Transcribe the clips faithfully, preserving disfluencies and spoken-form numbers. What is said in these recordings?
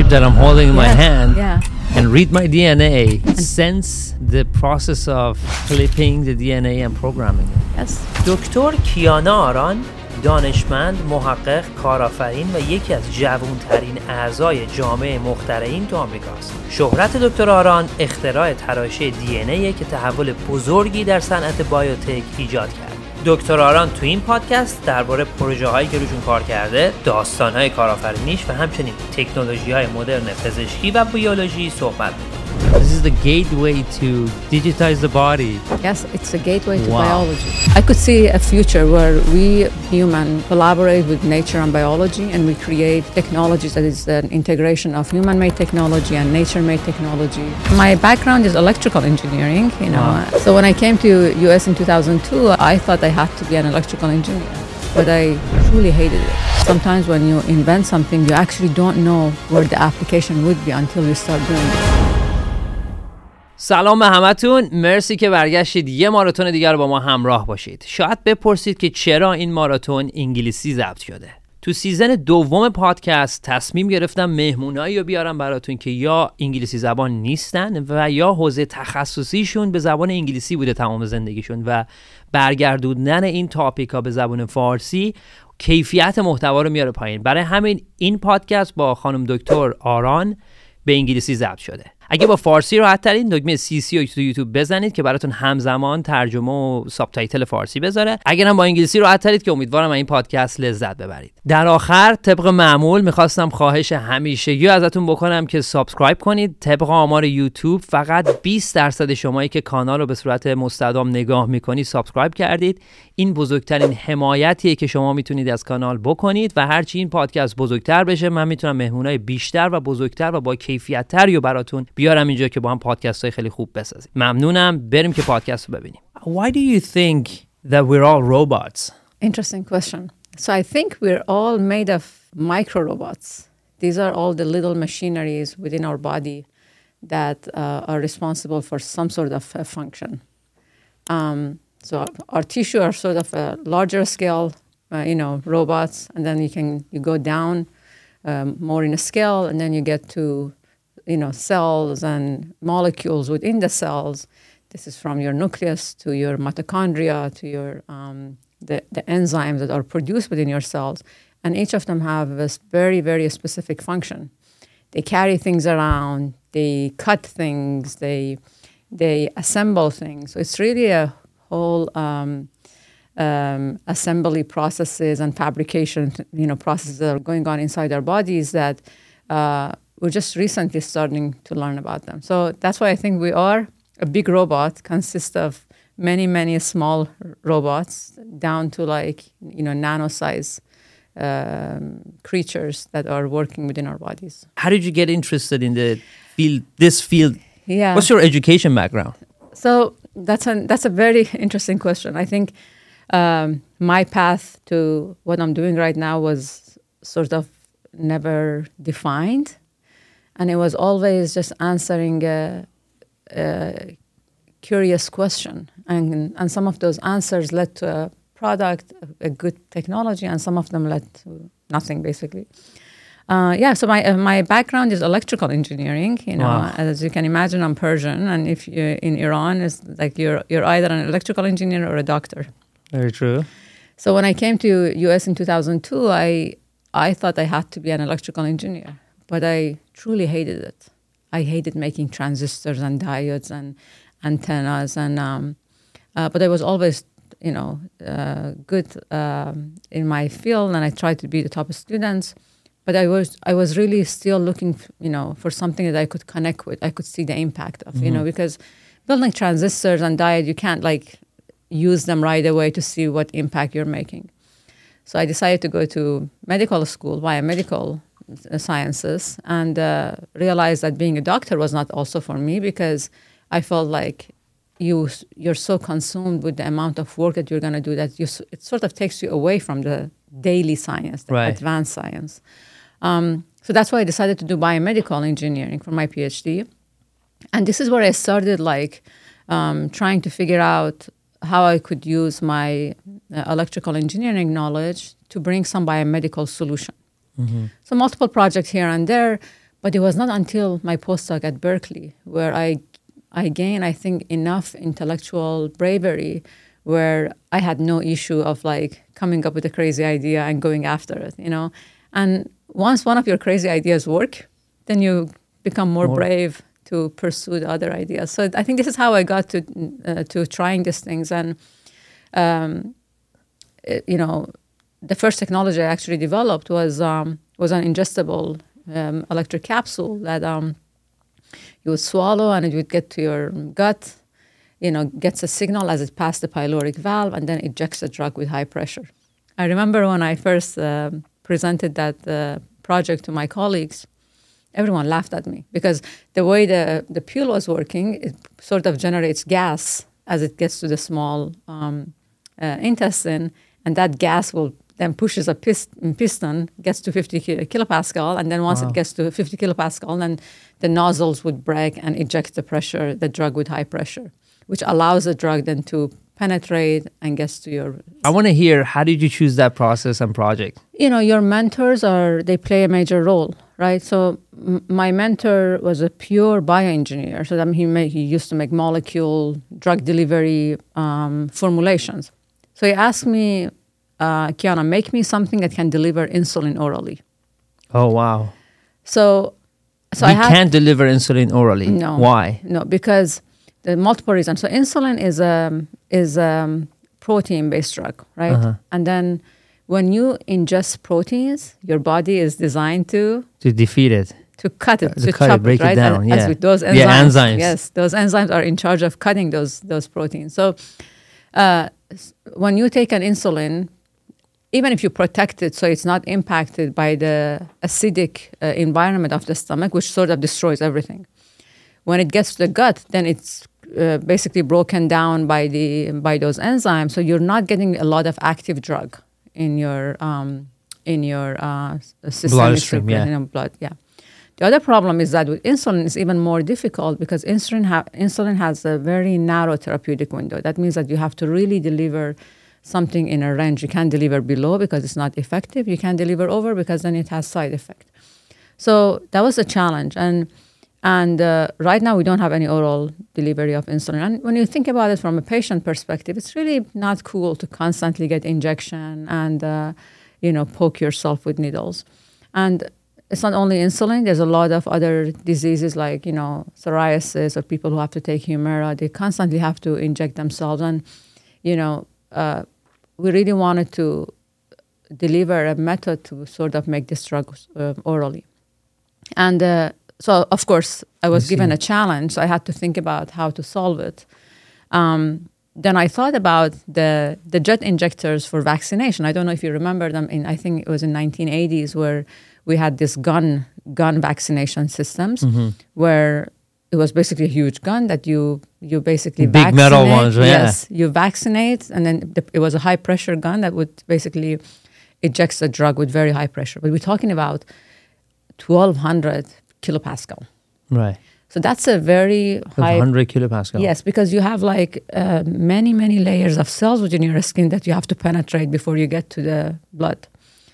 chip that I'm holding in my Yes, hand yeah. and read my D N A, sense the process of clipping the D N A and programming it. Yes. دکتر کیانا آران دانشمند، محقق، کارآفرین و یکی از جوان‌ترین اعضای جامعه مخترعین تو آمریکاست. شهرت دکتر آران اختراع تراشه دی ان ای که تحول بزرگی در صنعت بایوتک ایجاد کرد. دکتر آران تو این پادکست درباره پروژه‌هایی که روشون کار کرده، داستان‌های کارآفرینیش و همچنین تکنولوژی‌های مدرن پزشکی و بیولوژی صحبت می‌کنه. This is the gateway to digitize the body. Yes, it's a gateway to Wow. biology. I could see a future where we human collaborate with nature and biology, and we create technologies that is an integration of human-made technology and nature-made technology. My background is electrical engineering, you know. Wow. So when I came to U S in two thousand two, I thought I had to be an electrical engineer, but I truly hated it. Sometimes when you invent something, you actually don't know where the application would be until you start doing it. سلام به همتون، مرسی که برگشتید یه ماراتون دیگر رو با ما همراه باشید. شاید بپرسید که چرا این ماراتون انگلیسی ضبط شده. تو سیزن دوم پادکست تصمیم گرفتم مهمونایی رو بیارم براتون که یا انگلیسی زبان نیستن و یا حوزه تخصصیشون به زبان انگلیسی بوده تمام زندگیشون و برگردوندن این تاپیکا به زبان فارسی کیفیت محتوا رو میاره پایین. برای همین این پادکست با خانم دکتر آران به انگلیسی ضبط شده. اگه با فارسی راحت ترین دکمه سی سی رو تو یوتیوب بزنید که براتون همزمان ترجمه و سابتایتل فارسی بذاره. اگر هم با انگلیسی راحت ترید که امیدوارم این پادکست لذت ببرید. در آخر طبق معمول میخواستم خواهش همیشگی ازتون بکنم که سابسکرایب کنید. طبق آمار یوتیوب فقط بیست درصد شمایی که کانال رو به صورت مستدام نگاه میکنید سابسکرایب کردید. این بزرگترین حمایتیه که شما میتونید از کانال بکنید و هرچی این پادکست بزرگتر بشه من میتونم مهمونای بیشتر و بزرگتر و با کیفیت تری رو براتون بیارم اینجا که با هم پادکست های خیلی خوب بسازیم. ممنونم. بریم که پادکست رو ببینیم. Why do you think that we're all robots? Interesting question. So I think we're all made of micro robots. These are all the little machineries within our body that uh, are responsible for some sort of uh, function. Um, so our, our tissue are sort of a larger scale, uh, you know, robots, and then you can you go down um, more in a scale, and then you get to you know, cells and molecules within the cells. This is from your nucleus to your mitochondria to your um, the, the enzymes that are produced within your cells. And each of them have this very, very specific function. They carry things around, they cut things, they they assemble things. So it's really a whole um, um, assembly processes and fabrication, you know, processes that are going on inside our bodies that uh, we're just recently starting to learn about them. So that's why I think we are a big robot, consists of many, many small robots down to like, you know, nano-size um, creatures that are working within our bodies. How did you get interested in the field, this field? Yeah. What's your education background? So that's a, that's a very interesting question. I think um, my path to what I'm doing right now was sort of never defined. And it was always just answering a, a curious question. And, and some of those answers led to a product, a good technology, and some of them led to nothing, basically. Uh, yeah, so my uh, my background is electrical engineering. You know, Wow. As you can imagine, I'm Persian, and if you're in Iran, it's like you're you're either an electrical engineer or a doctor. Very true. So when I came to U S in two thousand two, I I thought I had to be an electrical engineer. But I truly hated it. I hated making transistors and diodes and antennas, and um, uh, but I was always, you know, uh, good um, in my field, and I tried to be the top students. But I was, I was really still looking, you know, for something that I could connect with. I could see the impact of, mm-hmm. you know, because building transistors and diodes, you can't like use them right away to see what impact you're making. So I decided to go to medical school, biomedical sciences, and uh, realized that being a doctor was not also for me because I felt like you you're so consumed with the amount of work that you're going to do that you it sort of takes you away from the daily science, the right. advanced science. Um, so that's why I decided to do biomedical engineering for my PhD, and this is where I started like um, trying to figure out how I could use my uh, electrical engineering knowledge to bring some biomedical solution. Mm-hmm. So multiple projects here and there, But it was not until my postdoc at Berkeley where I, I gained, I think, enough intellectual bravery where I had no issue of like coming up with a crazy idea and going after it, you know. And once one of your crazy ideas work, then you become more, more. brave to pursue the other ideas. So I think this is how I got to uh, to trying these things. And, um, it, you know, the first technology I actually developed was um, was an ingestible um, electric capsule that um, you would swallow and it would get to your gut, you know, gets a signal as it passes the pyloric valve and then ejects the drug with high pressure. I remember when I first uh, presented that uh, project to my colleagues, everyone laughed at me because the way the, the pule was working, it sort of generates gas as it gets to the small um, uh, intestine, and that gas will then pushes a pist- piston, gets to fifty kilopascal, and then once wow. it gets to fifty kilopascal, then the nozzles would break and eject the pressure, the drug with high pressure, which allows the drug then to penetrate and gets to your... I want to hear, how did you choose that process and project? You know, your mentors are, they play a major role, right? So m- my mentor was a pure bioengineer. So that he, made, he used to make molecule drug delivery um, formulations. So he asked me, uh, Kiana, make me something that can deliver insulin orally. Oh, wow. So, so we I had, can't deliver insulin orally. No. Why? No, because the multiple reasons. So insulin is a is a protein-based drug, right? Uh-huh. And then when you ingest proteins, your body is designed to to defeat it, to cut it, to, to cut chop it, break it, right? it down. As, yeah, as with those enzymes. Yeah, enzymes. Yes, those enzymes are in charge of cutting those those proteins. So uh, when you take an insulin, even if you protect it so it's not impacted by the acidic uh, environment of the stomach, which sort of destroys everything, when it gets to the gut, then it's uh, basically broken down by the by those enzymes. So you're not getting a lot of active drug in your um, in your uh, systemic bloodstream, yeah. in your blood. Yeah. The other problem is that with insulin, it's even more difficult because insulin ha- insulin has a very narrow therapeutic window. That means that you have to really deliver something in a range. You can't deliver below because it's not effective. You can't deliver over because then it has side effect. So that was a challenge. And And uh, right now, we don't have any oral delivery of insulin. And when you think about it from a patient perspective, it's really not cool to constantly get injection and, uh, you know, poke yourself with needles. And it's not only insulin. There's a lot of other diseases like, you know, psoriasis or people who have to take Humira. They constantly have to inject themselves. And, you know, uh, we really wanted to deliver a method to sort of make this drug uh, orally. And uh, So, of course, I was I given a challenge. So I had to think about how to solve it. Um, then I thought about the the jet injectors for vaccination. I don't know if you remember them. In I think it was in nineteen eighties where we had this gun gun vaccination systems mm-hmm. where it was basically a huge gun that you you basically big vaccinate. metal ones. Yeah. Yes, you vaccinate, and then the, it was a high pressure gun that would basically eject the drug with very high pressure. But we're talking about twelve hundred kilopascal. Right. So that's a very high... one hundred kilopascal. Yes, because you have like uh, many, many layers of cells within your skin that you have to penetrate before you get to the blood.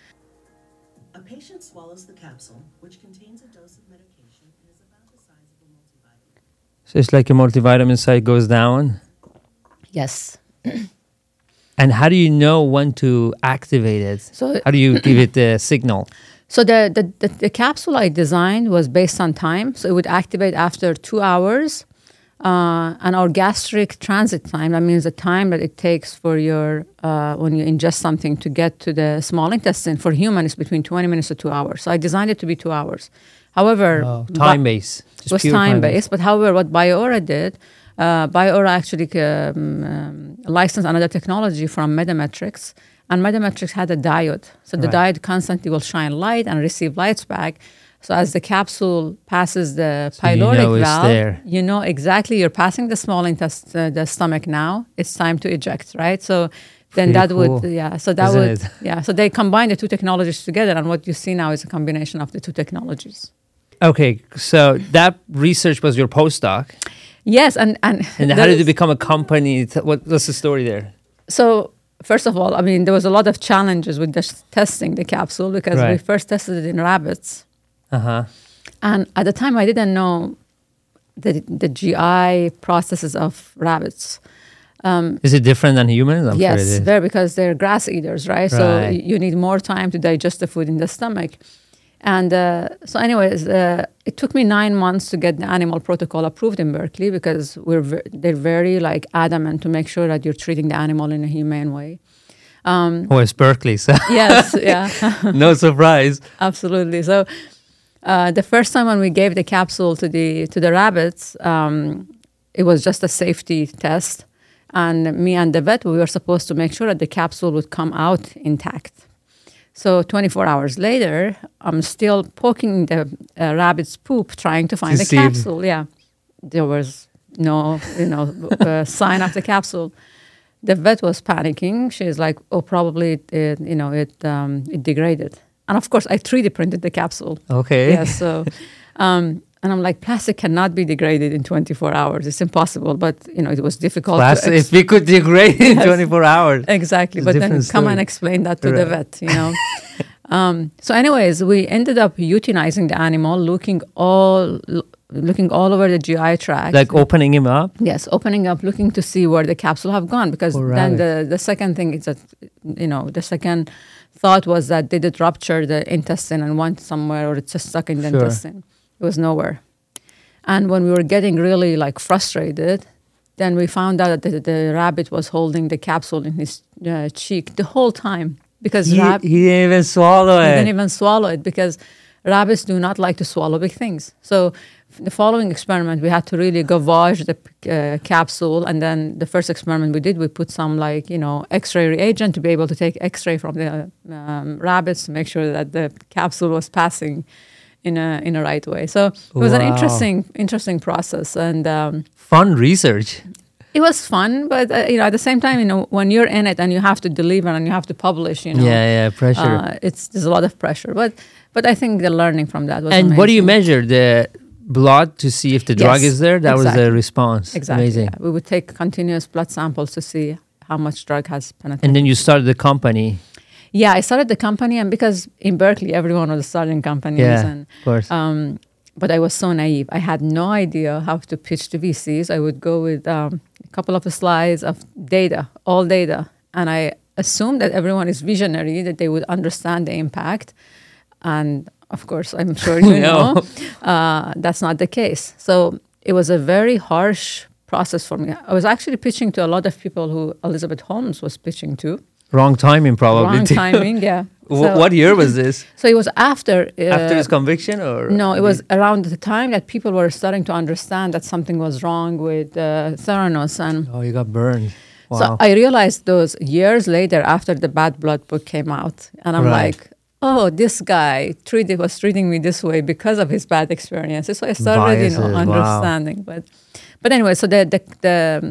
A patient swallows the capsule, which contains a dose of medication and is about the size of a multivitamin. So it's like a multivitamin site goes down? Yes. And how do you know when to activate it? So how do you give it the signal? So the, the, the, the capsule I designed was based on time. So it would activate after two hours. Uh, and our gastric transit time, that means the time that it takes for your, uh, when you ingest something to get to the small intestine, for humans, is between twenty minutes to two hours. So I designed it to be two hours. However... Oh, time-based. It was time-based. But however, what Bioaura did, uh, Bioaura actually um, um, licensed another technology from Medametrics. And Medametrics had a diode. So the right. diode constantly will shine light and receive lights back. So as the capsule passes the so pyloric you know valve, there. you know exactly you're passing the small intestine, uh, the stomach now. It's time to eject, right? So then Pretty that cool. would, yeah. So that Isn't would, it? yeah. So they combine the two technologies together, and what you see now is a combination of the two technologies. Okay, so that research was your postdoc. Yes, and and and how did it become a company? What, what's the story there? So. First of all, I mean, there was a lot of challenges with just testing the capsule because right. we first tested it in rabbits. Uh-huh. And at the time, I didn't know the the G I processes of rabbits. Um, is it different than humans? I'm yes, sure it is. very, because they're grass eaters, right? So Right. y- you need more time to digest the food in the stomach. And uh, so, anyways, uh, it took me nine months to get the animal protocol approved in Berkeley because we're ve- they're very like adamant to make sure that you're treating the animal in a humane way. Um, Oh, it's Berkeley, so yes, yeah, no surprise. absolutely. So uh, the first time when we gave the capsule to the to the rabbits, um, it was just a safety test, and me and the vet, we were supposed to make sure that the capsule would come out intact. So twenty-four hours later, I'm still poking the uh, rabbit's poop, trying to find To the see if- capsule. Yeah, there was no, you know, uh, sign of the capsule. The vet was panicking. She's like, "Oh, probably, it, it, you know, it um, it degraded." And of course, I three D printed the capsule. Okay. Yes, so, um, and I'm like, plastic cannot be degraded in twenty-four hours. It's impossible. But you know, it was difficult. Plus, to ex- if we could degrade in Yes. twenty-four hours. Exactly, It's a but then different come story. and explain that to the Right. vet, you know. um, so, anyways, we ended up euthanizing the animal, looking all looking all over the G I tract. Like opening him up. Yes, opening up, looking to see where the capsule have gone, because Poor then rabbit. the the second thing is that, you know, the second thought was that did it rupture the intestine and went somewhere, or it's just stuck in the Sure. intestine? It was nowhere. And when we were getting really like frustrated, then we found out that the, the rabbit was holding the capsule in his uh, cheek the whole time, because He, rab- he didn't even swallow he it. didn't even swallow it, because rabbits do not like to swallow big things. So the following experiment, we had to really gavage the uh, capsule. And then the first experiment we did, we put some like, you know, X-ray reagent to be able to take X-ray from the um, rabbits to make sure that the capsule was passing in a in a right way. So it was an Wow. interesting, interesting process. And um, Fun research. it was fun, but, uh, you know, at the same time, you know, when you're in it and you have to deliver and you have to publish, you know, Yeah, yeah, pressure. uh, it's there's a lot of pressure. But but I think the learning from that was and what do you amazing. measure? The blood to see if the drug Yes, is there? That was exactly. the response. Exactly. Amazing. Yeah. We would take continuous blood samples to see how much drug has penetrated. And then you started the company. yeah, I started the company, and because in Berkeley everyone was starting companies, Yeah, and of course. um, but I was so naive. I had no idea how to pitch to V Cs. I would go with um, a couple of slides of data, all data, and I assumed that everyone is visionary, that they would understand the impact. And of course, I'm sure you No. know, uh, that's not the case. So it was a very harsh process for me. I was actually pitching to a lot of people who Elizabeth Holmes was pitching to. Wrong timing, probably. Wrong too. timing, yeah. Wh- So- what year was this? So it was after. Uh, After his conviction, or No, it was around the time that people were starting to understand that something was wrong with uh, Theranos. And Oh, you got burned. Wow. so I realized those years later, after the Bad Blood book came out. And I'm Right. like, oh, this guy treated, was treating me this way because of his bad experiences. So I started, you know, Biases, wow. understanding. But but anyway, so the, the, the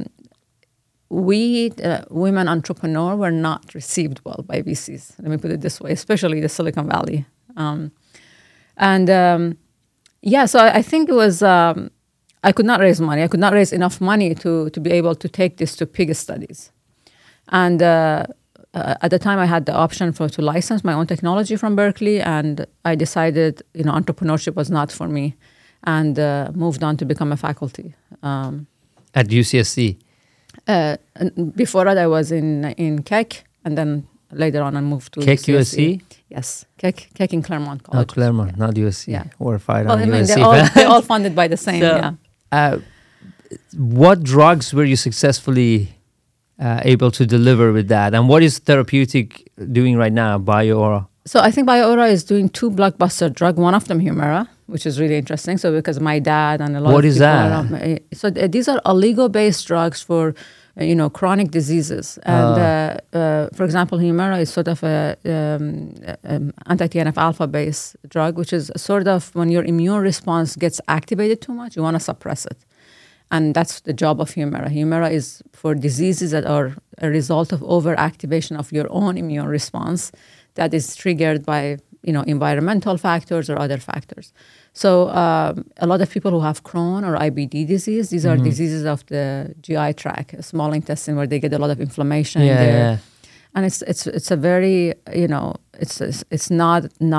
we, uh, women entrepreneur, were not received well by V Cs. Let me put it this way, especially the Silicon Valley. Um, and um, yeah, so I, I think it was, um, I could not raise money. I could not raise enough money to, to be able to take this to pig studies. And uh, uh, at the time, I had the option for to license my own technology from Berkeley, and I decided, you know, entrepreneurship was not for me, and uh, moved on to become a faculty. Um, At U C S C. uh, and before that, I was in in Keck, and then later on, I moved to Keck U S C? Yes, Keck, Keck in Claremont Oh, College. Claremont, not U S C. Yeah. Or fight Well, on I mean, U S C. they're all, they're all funded by the same. So, yeah. uh, what drugs were you successfully uh, able to deliver with that? And what is therapeutic doing right now, BioAura? So I think BioAura is doing two blockbuster drug. One of them Humira, which is really interesting. So because my dad and a lot What of is people that? around me- so th- these are oligo-based drugs for uh, you know chronic diseases. And Ah. uh, uh, for example, Humira is sort of a um, um, anti-T N F alpha based drug, which is sort of when your immune response gets activated too much, you want to suppress it. And that's the job of Humira. Humira is for diseases that are a result of overactivation of your own immune response that is triggered by, you know, environmental factors or other factors. So um, a lot of people who have Crohn or I B D disease, these are diseases of the G I tract, small intestine, where they get a lot of inflammation Yeah, there. yeah. And it's it's it's a very, you know, it's it's, it's not not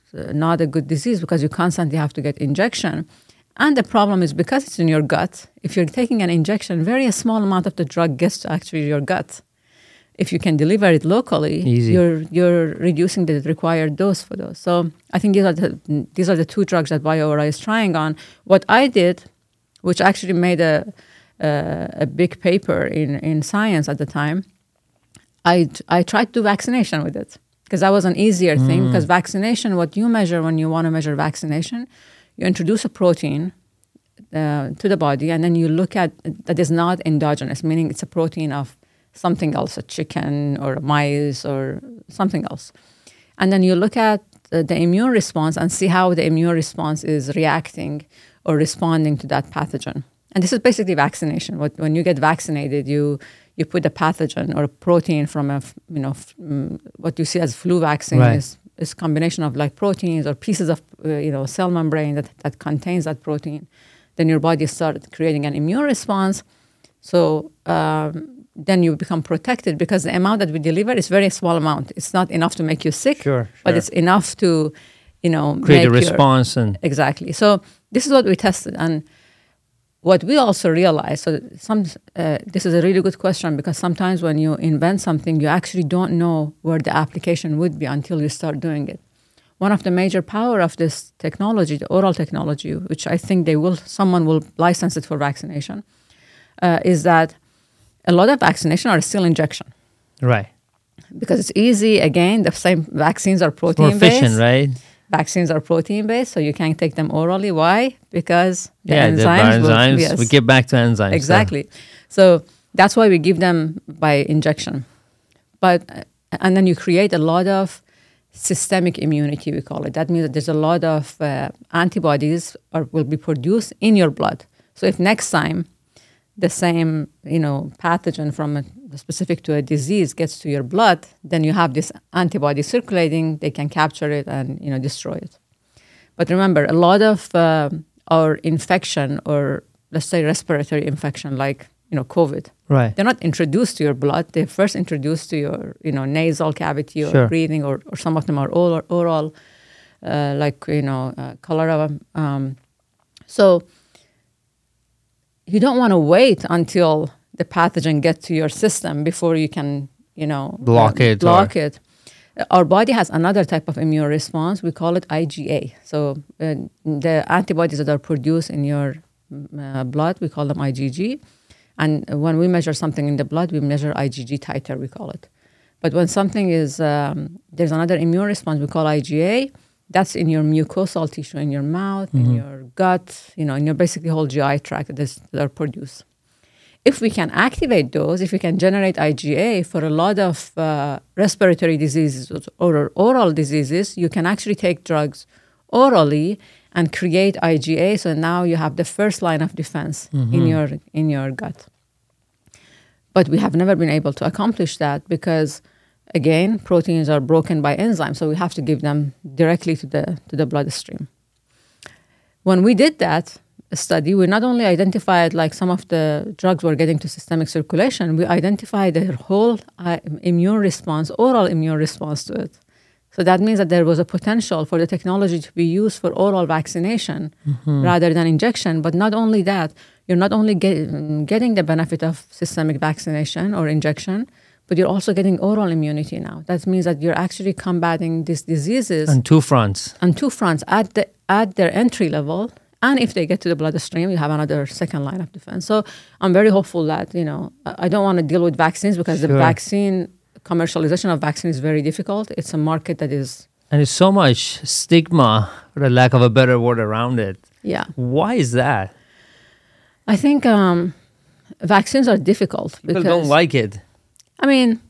uh, not a good disease because you constantly have to get injection. And the problem is because it's in your gut, if you're taking an injection, very small amount of the drug gets to actually your gut. If you can deliver it locally, Easy. you're you're reducing the required dose for those. So I think these are the these are the two drugs that BioAura is trying on. What I did, which actually made a uh, a big paper in, in Science at the time, I I tried to do vaccination with it because that was an easier mm. thing. Because vaccination, what you measure when you want to measure vaccination, you introduce a protein uh, to the body, and then you look at that is not endogenous, meaning it's a protein of something else, a chicken or a mice or something else. And then you look at uh, the immune response and see how the immune response is reacting or responding to that pathogen. And this is basically vaccination. What, when you get vaccinated, you you put a pathogen or a protein from a, you know, f- um, what you see as flu vaccine right. is is combination of like proteins or pieces of, uh, you know, cell membrane that, that contains that protein. Then your body starts creating an immune response. So um, then you become protected because the amount that we deliver is very small amount. It's not enough to make you sick, sure, sure. but it's enough to, you know, create make a response. Your, and exactly. So this is what we tested. And what we also realized, so some uh, this is a really good question because sometimes when you invent something, you actually don't know where the application would be until you start doing it. One of the major power of this technology, the oral technology, which I think they will, someone will license it for vaccination, uh, is that a lot of vaccination are still injection. Right. Because it's easy. Again, the same vaccines are More protein-based. efficient, right? Vaccines are protein-based, so you can't take them orally. Why? Because the yeah, enzymes. the will, enzymes. yes. We get back to enzymes. Exactly. So. so that's why we give them by injection. But uh, and then you create a lot of systemic immunity, we call it. That means that there's a lot of uh, antibodies are, will be produced in your blood. So if next time the same, you know, pathogen from a, specific to a disease gets to your blood, then you have this antibody circulating. They can capture it and, you know, destroy it. But remember, a lot of uh, our infection, or let's say respiratory infection, like, you know, COVID, right? They're not introduced to your blood. They're first introduced to your, you know, nasal cavity or sure. breathing, or, or some of them are oral, oral uh, like, you know, uh, cholera. Um, so you don't want to wait until the pathogen gets to your system before you can, you know, block uh, it. Block or... it. Our body has another type of immune response. We call it I G A. So uh, the antibodies that are produced in your uh, blood, we call them I G G. And when we measure something in the blood, we measure I G G titer, we call it. But when something is, um, there's another immune response we call I G A. That's in your mucosal tissue, in your mouth, mm-hmm. in your gut, you know, in your basically whole G I tract that, is, that are produced. If we can activate those, if we can generate I G A for a lot of uh, respiratory diseases or oral diseases, you can actually take drugs orally and create I G A. So now you have the first line of defense mm-hmm. in your in your gut. But we have never been able to accomplish that because, again, proteins are broken by enzymes, so we have to give them directly to the to the bloodstream. When we did that study, we not only identified like some of the drugs were getting to systemic circulation, we identified the whole uh, immune response, oral immune response to it. So that means that there was a potential for the technology to be used for oral vaccination mm-hmm. rather than injection. But not only that, you're not only get, getting the benefit of systemic vaccination or injection, but you're also getting oral immunity now. That means that you're actually combating these diseases on two fronts. On two fronts, at the at their entry level, and if they get to the bloodstream, you have another second line of defense. So I'm very hopeful that, you know, I don't want to deal with vaccines because sure. the vaccine commercialization of vaccine is very difficult. It's a market that is... And there's so much stigma, for the lack of a better word, around it. Yeah. Why is that? I think um, vaccines are difficult. People because, don't like it. I mean,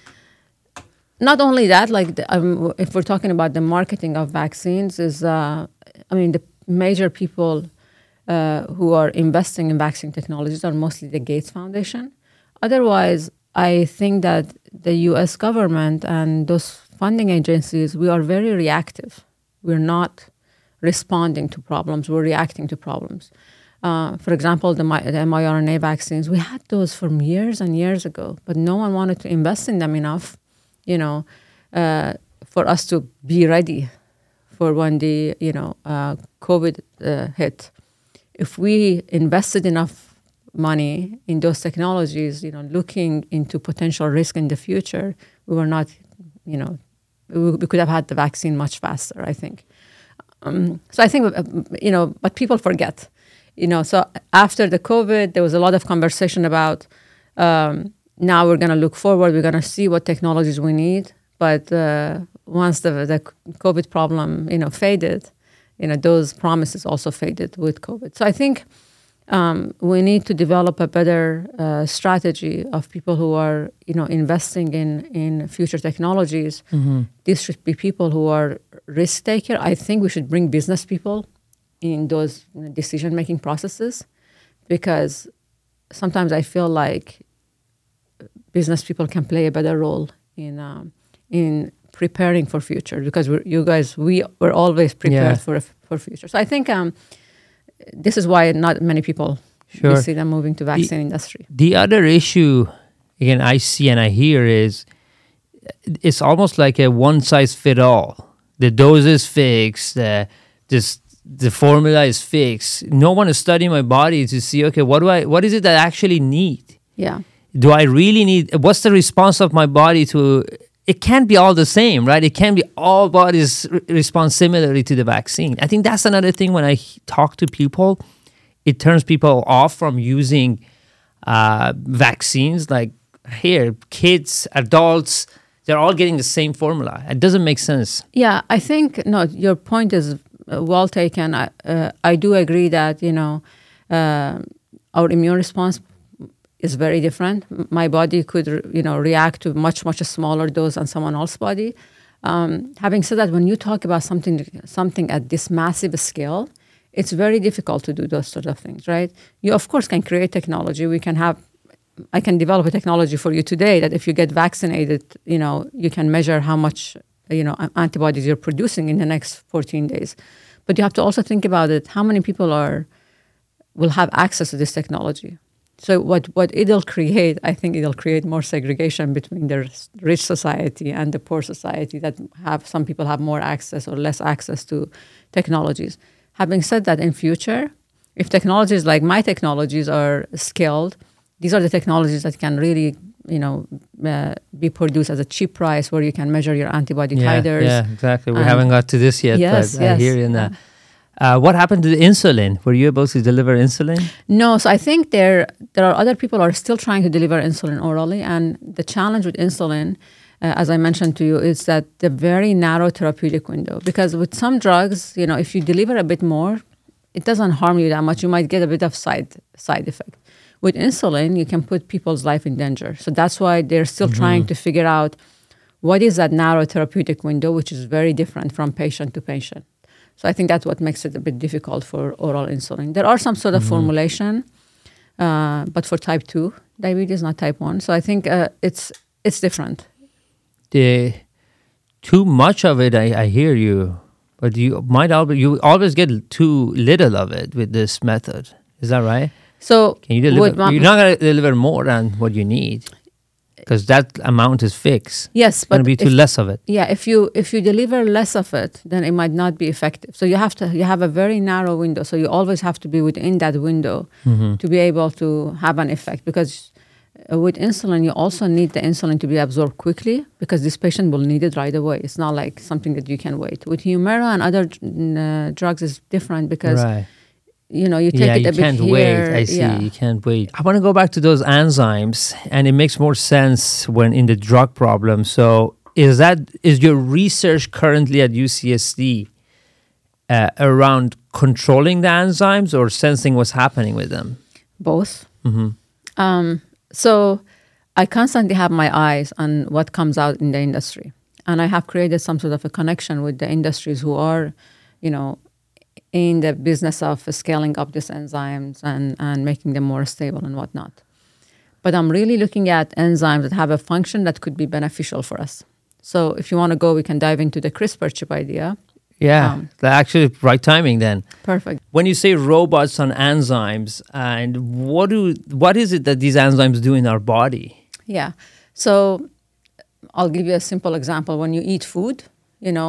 not only that, like the, um, if we're talking about the marketing of vaccines, is, uh, I mean, the major people uh, who are investing in vaccine technologies are mostly the Gates Foundation. Otherwise, I think that the U S government and those funding agencies, we are very reactive. We're not responding to problems. We're reacting to problems. Uh, for example, the, the mRNA vaccines, we had those from years and years ago, but no one wanted to invest in them enough, you know, uh, for us to be ready for when the you know uh, COVID uh, hit. If we invested enough money in those technologies, you know, looking into potential risk in the future, we were not, you know, we, we could have had the vaccine much faster, I think. Um, so I think, uh, you know, but people forget, you know, so after the COVID, there was a lot of conversation about um, now we're going to look forward, we're going to see what technologies we need. But uh, once the, the COVID problem, you know, faded, you know, those promises also faded with COVID. So I think um, we need to develop a better uh, strategy of people who are, you know, investing in, in future technologies. Mm-hmm. These should be people who are risk taker. I think we should bring business people in those you know, decision-making processes, because sometimes I feel like business people can play a better role in um, in preparing for future, because we're, you guys, we were always prepared yeah. for for future. So I think um, this is why not many people sure. we see them moving to vaccine the, industry. The other issue, again, I see and I hear is it's almost like a one-size-fit-all. The dose is fixed. Uh, this the formula is fixed. No one is studying my body to see, okay, what do I? What is it that I actually need? Yeah. Do I really need? What's the response of my body to? It can't be all the same, right? It can't be all bodies re- respond similarly to the vaccine. I think that's another thing when I talk to people, it turns people off from using uh, vaccines. Like here, kids, adults, they're all getting the same formula. It doesn't make sense. Yeah, I think, no, your point is well taken. I, uh, I do agree that, you know, uh, our immune response is very different. My body could, you know, react to much, much smaller dose than someone else's body. Um, having said that, when you talk about something, something at this massive scale, it's very difficult to do those sort of things, right? You, of course, can create technology. We can have, I can develop a technology for you today that if you get vaccinated, you know, you can measure how much, you know, antibodies you're producing in the next fourteen days. But you have to also think about it. How many people are will have access to this technology? So what, what it'll create, I think it'll create more segregation between the rich society and the poor society that have, some people have more access or less access to technologies. Having said that, in future, if technologies like my technologies are scaled, these are the technologies that can really, you know, uh, be produced at a cheap price where you can measure your antibody yeah, titers. Yeah, exactly. We haven't got to this yet, yes, but yes, I hear you in yeah. that. Uh, what happened to the insulin? Were you able to deliver insulin? No, so I think there there are other people who are still trying to deliver insulin orally, and the challenge with insulin, uh, as I mentioned to you, is that the very narrow therapeutic window. Because with some drugs, you know, if you deliver a bit more, it doesn't harm you that much. You might get a bit of side side effect. With insulin, you can put people's life in danger. So that's why they're still mm-hmm. trying to figure out what is that narrow therapeutic window, which is very different from patient to patient. So I think that's what makes it a bit difficult for oral insulin. There are some sort of mm-hmm. formulation, uh, but for type two diabetes, not type one. So I think uh, it's it's different. The too much of it, I, I hear you, but you might always you always get too little of it with this method. Is that right? So can you deliver? You're not going to deliver more than what you need, because that amount is fixed. Yes, but going to be too if, less of it. Yeah, if you if you deliver less of it, then it might not be effective. So you have to you have a very narrow window. So you always have to be within that window mm-hmm. to be able to have an effect. Because with insulin, you also need the insulin to be absorbed quickly, because this patient will need it right away. It's not like something that you can wait. With Humira and other uh, drugs is different, because. Right. You know, you take yeah, it a you bit can't here. wait. I see. Yeah. You can't wait. I want to go back to those enzymes, and it makes more sense when in the drug problem. So, is that is your research currently at U C S D uh, around controlling the enzymes or sensing what's happening with them? Both. Mm-hmm. Um, so, I constantly have my eyes on what comes out in the industry, and I have created some sort of a connection with the industries who are, you know, in the business of scaling up these enzymes and, and making them more stable and whatnot. But I'm really looking at enzymes that have a function that could be beneficial for us. So if you want to go, we can dive into the CRISPR chip idea. Yeah, um, actually right timing then. Perfect. When you say robots on enzymes, and what do what is it that these enzymes do in our body? Yeah, so I'll give you a simple example. When you eat food, you know,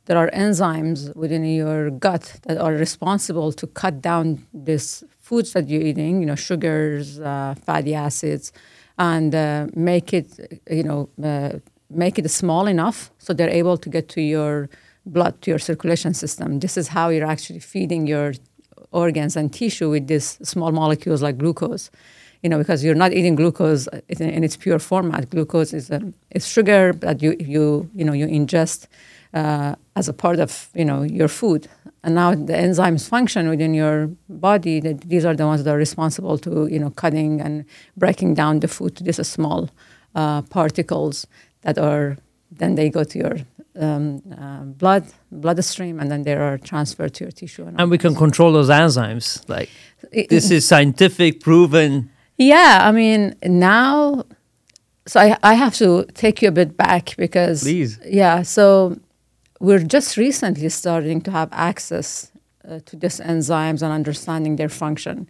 there are enzymes within your gut that are responsible to cut down these foods that you're eating, you know, sugars, uh, fatty acids, and uh, make it, you know, uh, make it small enough so they're able to get to your blood, to your circulation system. This is how you're actually feeding your organs and tissue with these small molecules like glucose. You know, because you're not eating glucose in, in its pure format. Glucose is a is sugar that you you you know you ingest uh, as a part of you know your food. And now the enzymes function within your body. That these are the ones that are responsible to you know cutting and breaking down the food to these small uh, particles that are then they go to your um, uh, blood bloodstream, and then they are transferred to your tissue. And, And we can control those enzymes. Like It- this is scientific, proven. Yeah, I mean, now, so I, I have to take you a bit back because... Please. Yeah, so we're just recently starting to have access uh, to these enzymes and understanding their function.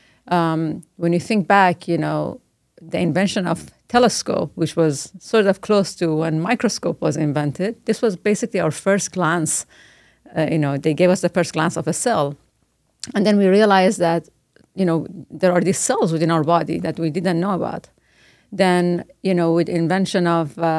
Um, when you think back, you know, the invention of telescope, which was sort of close to when microscope was invented, this was basically our first glance. Uh, you know, they gave us the first glance of a cell. And then we realized that you know, there are these cells within our body that we didn't know about. Then, you know, with invention of uh,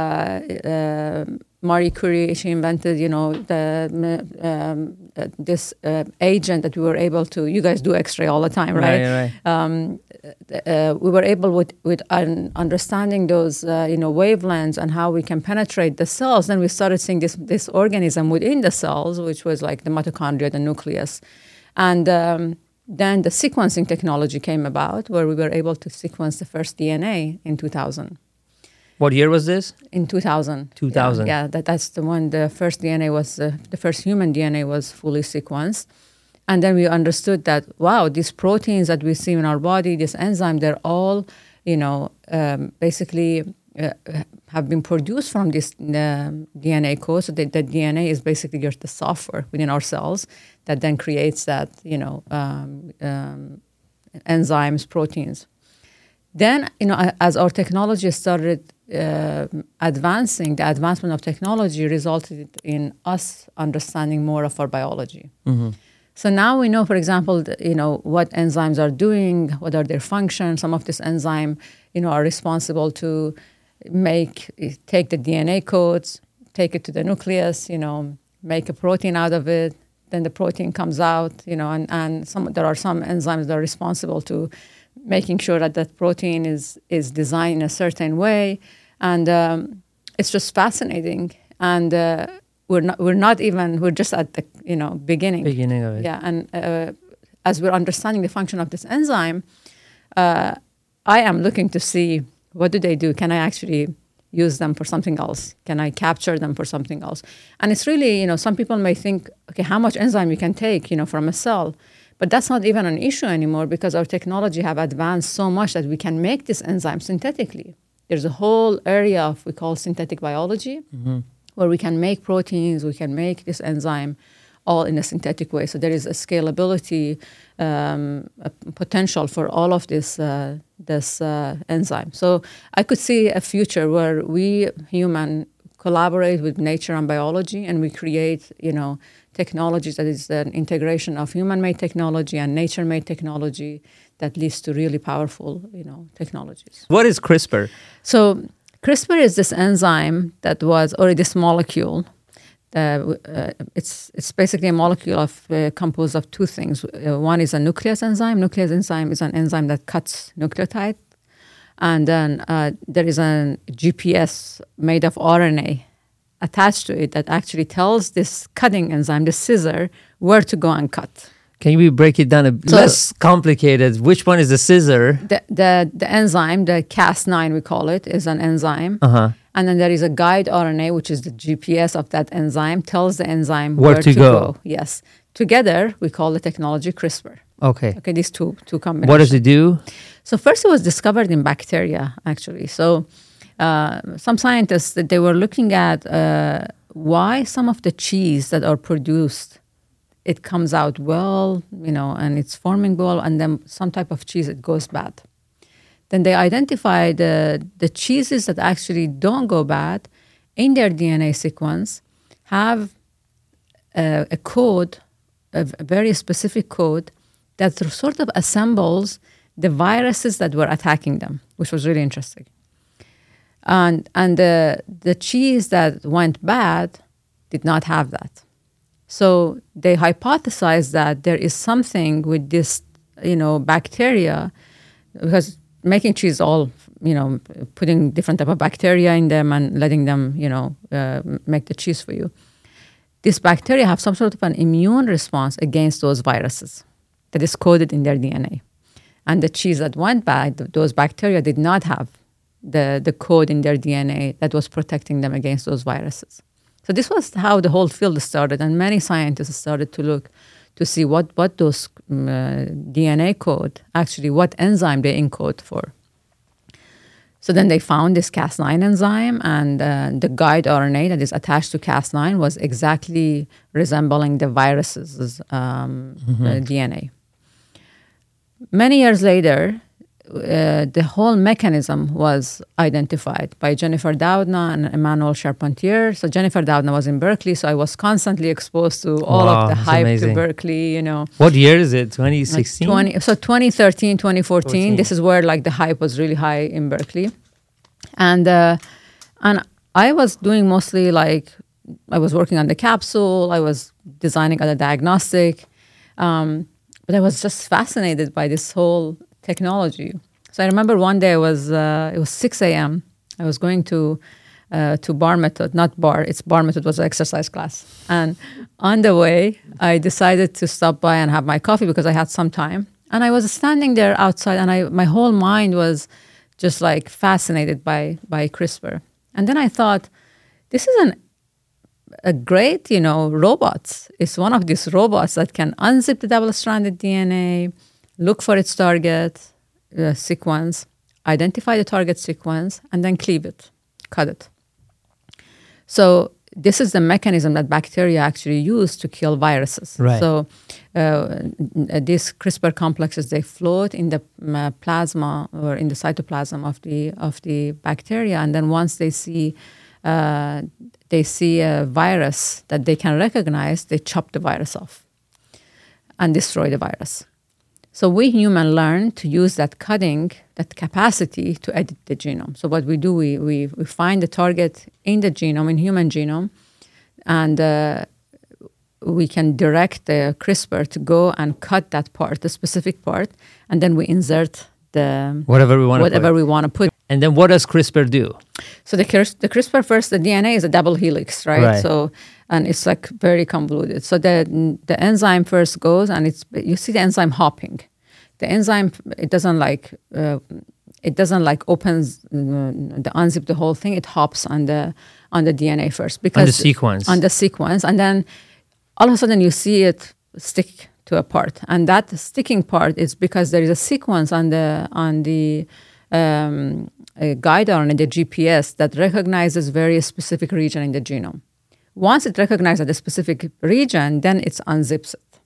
uh, Marie Curie, she invented, you know, the, um, uh, this uh, agent that we were able to, you guys do X-ray all the time, right? Right, right. Um, uh, we were able with, with un- understanding those, uh, you know, wavelengths and how we can penetrate the cells. Then we started seeing this, this organism within the cells, which was like the mitochondria, the nucleus. And, um, Then the sequencing technology came about where we were able to sequence the first D N A in two thousand. What year was this? In two thousand. two thousand. Yeah, yeah that, that's the one. The first D N A was, uh, the first human D N A was fully sequenced. And then we understood that, wow, these proteins that we see in our body, this enzyme, they're all, you know, um, basically uh, have been produced from this uh, D N A code. So the, the D N A is basically just the software within our cells that then creates that, you know, um, um, enzymes, proteins. Then, you know, as our technology started uh, advancing, the advancement of technology resulted in us understanding more of our biology. Mm-hmm. So now we know, for example, the, you know, what enzymes are doing, what are their functions. Some of this enzyme, you know, are responsible to make, take the D N A codes, take it to the nucleus, you know, make a protein out of it. Then the protein comes out, you know, and, and some there are some enzymes that are responsible to making sure that that protein is is designed in a certain way. And um, it's just fascinating. And uh, we're not we're not even we're just at the you know beginning. Beginning of it. Yeah, and uh, as we're understanding the function of this enzyme, uh, I am looking to see what do they do. Can I actually use them for something else? Can I capture them for something else? And it's really, you know, some people may think, okay, how much enzyme you can take, you know, from a cell? But that's not even an issue anymore because our technology have advanced so much that we can make this enzyme synthetically. There's a whole area of we call synthetic biology, mm-hmm. where we can make proteins, we can make this enzyme all in a synthetic way. So there is a scalability um, a potential for all of this uh, this uh, enzyme. So I could see a future where we human collaborate with nature and biology, and we create, you know, technologies that is an integration of human-made technology and nature-made technology that leads to really powerful, you know, technologies. What is CRISPR? So CRISPR is this enzyme that was, or this molecule. Uh, uh, it's it's basically a molecule of uh, composed of two things. Uh, one is a nuclease enzyme. Nuclease enzyme is an enzyme that cuts nucleotide, and then uh, there is a G P S made of R N A attached to it that actually tells this cutting enzyme, the scissor, where to go and cut. Can you break it down a So- less complicated? Which one is the scissor? The the, the enzyme, the Cas nine we call it, is an enzyme. Uh huh. And then there is a guide R N A, which is the G P S of that enzyme, tells the enzyme Where where, to to, go. go. Yes. Together, we call the technology CRISPR. Okay. Okay, these two two combinations. What does it do? So first, it was discovered in bacteria, actually. So uh, some scientists, they were looking at uh, why some of the cheese that are produced, it comes out well, you know, and it's forming well, and then some type of cheese, it goes bad. Then they identified uh, the cheeses that actually don't go bad in their D N A sequence have a, a code, a, a very specific code that sort of assembles the viruses that were attacking them, which was really interesting. And and the the cheese that went bad did not have that. So they hypothesized that there is something with this, you know, bacteria, because making cheese all, you know, putting different type of bacteria in them and letting them, you know, uh, make the cheese for you. These bacteria have some sort of an immune response against those viruses that is coded in their D N A. And the cheese that went bad, those bacteria did not have the, the code in their D N A that was protecting them against those viruses. So this was how the whole field started, and many scientists started to look to see what, what those um, uh, D N A code, actually what enzyme they encode for. So then they found this Cas nine enzyme, and uh, the guide R N A that is attached to Cas nine was exactly resembling the virus's um, mm-hmm. uh, D N A. Many years later, uh, the whole mechanism was identified by Jennifer Doudna and Emmanuel Charpentier. So Jennifer Doudna was in Berkeley, so I was constantly exposed to all wow, of the hype amazing. to Berkeley, you know. What year is it? twenty sixteen? Like twenty, so twenty thirteen, twenty fourteen, fourteen. This is where like the hype was really high in Berkeley. And uh, and I was doing mostly like, I was working on the capsule, I was designing other diagnostic, um, but I was just fascinated by this whole technology. So I remember one day it was uh, it was six a.m. I was going to uh, to bar method, not bar, it's bar method was an exercise class. And on the way, I decided to stop by and have my coffee because I had some time. And I was standing there outside, and I my whole mind was just like fascinated by by CRISPR. And then I thought, this is an a great, you know, robot. It's one of these robots that can unzip the double-stranded D N A, look for its target uh, sequence, identify the target sequence, and then cleave it, cut it. So this is the mechanism that bacteria actually use to kill viruses. Right. So uh, these CRISPR complexes, they float in the uh, plasma or in the cytoplasm of the of the bacteria, and then once they see uh, they see a virus that they can recognize, they chop the virus off and destroy the virus. So we humans learn to use that cutting, that capacity to edit the genome. So what we do, we we, we find the target in the genome, in human genome, and uh, we can direct the CRISPR to go and cut that part, the specific part, and then we insert the whatever we want whatever to put. we want to put. And then what does CRISPR do? So the, the CRISPR first, the D N A is a double helix, right? Right. So, and it's like very convoluted. So the the enzyme first goes, and it's you see the enzyme hopping. The enzyme, it doesn't like uh, it doesn't like opens uh, the unzip the whole thing. It hops on the on the D N A first because On the sequence. on the sequence, and then all of a sudden you see it stick to a part, and that sticking part is because there is a sequence on the on the um, a guide R N A, the G P S, that recognizes very specific region in the genome. Once it recognizes the specific region, then it unzips it,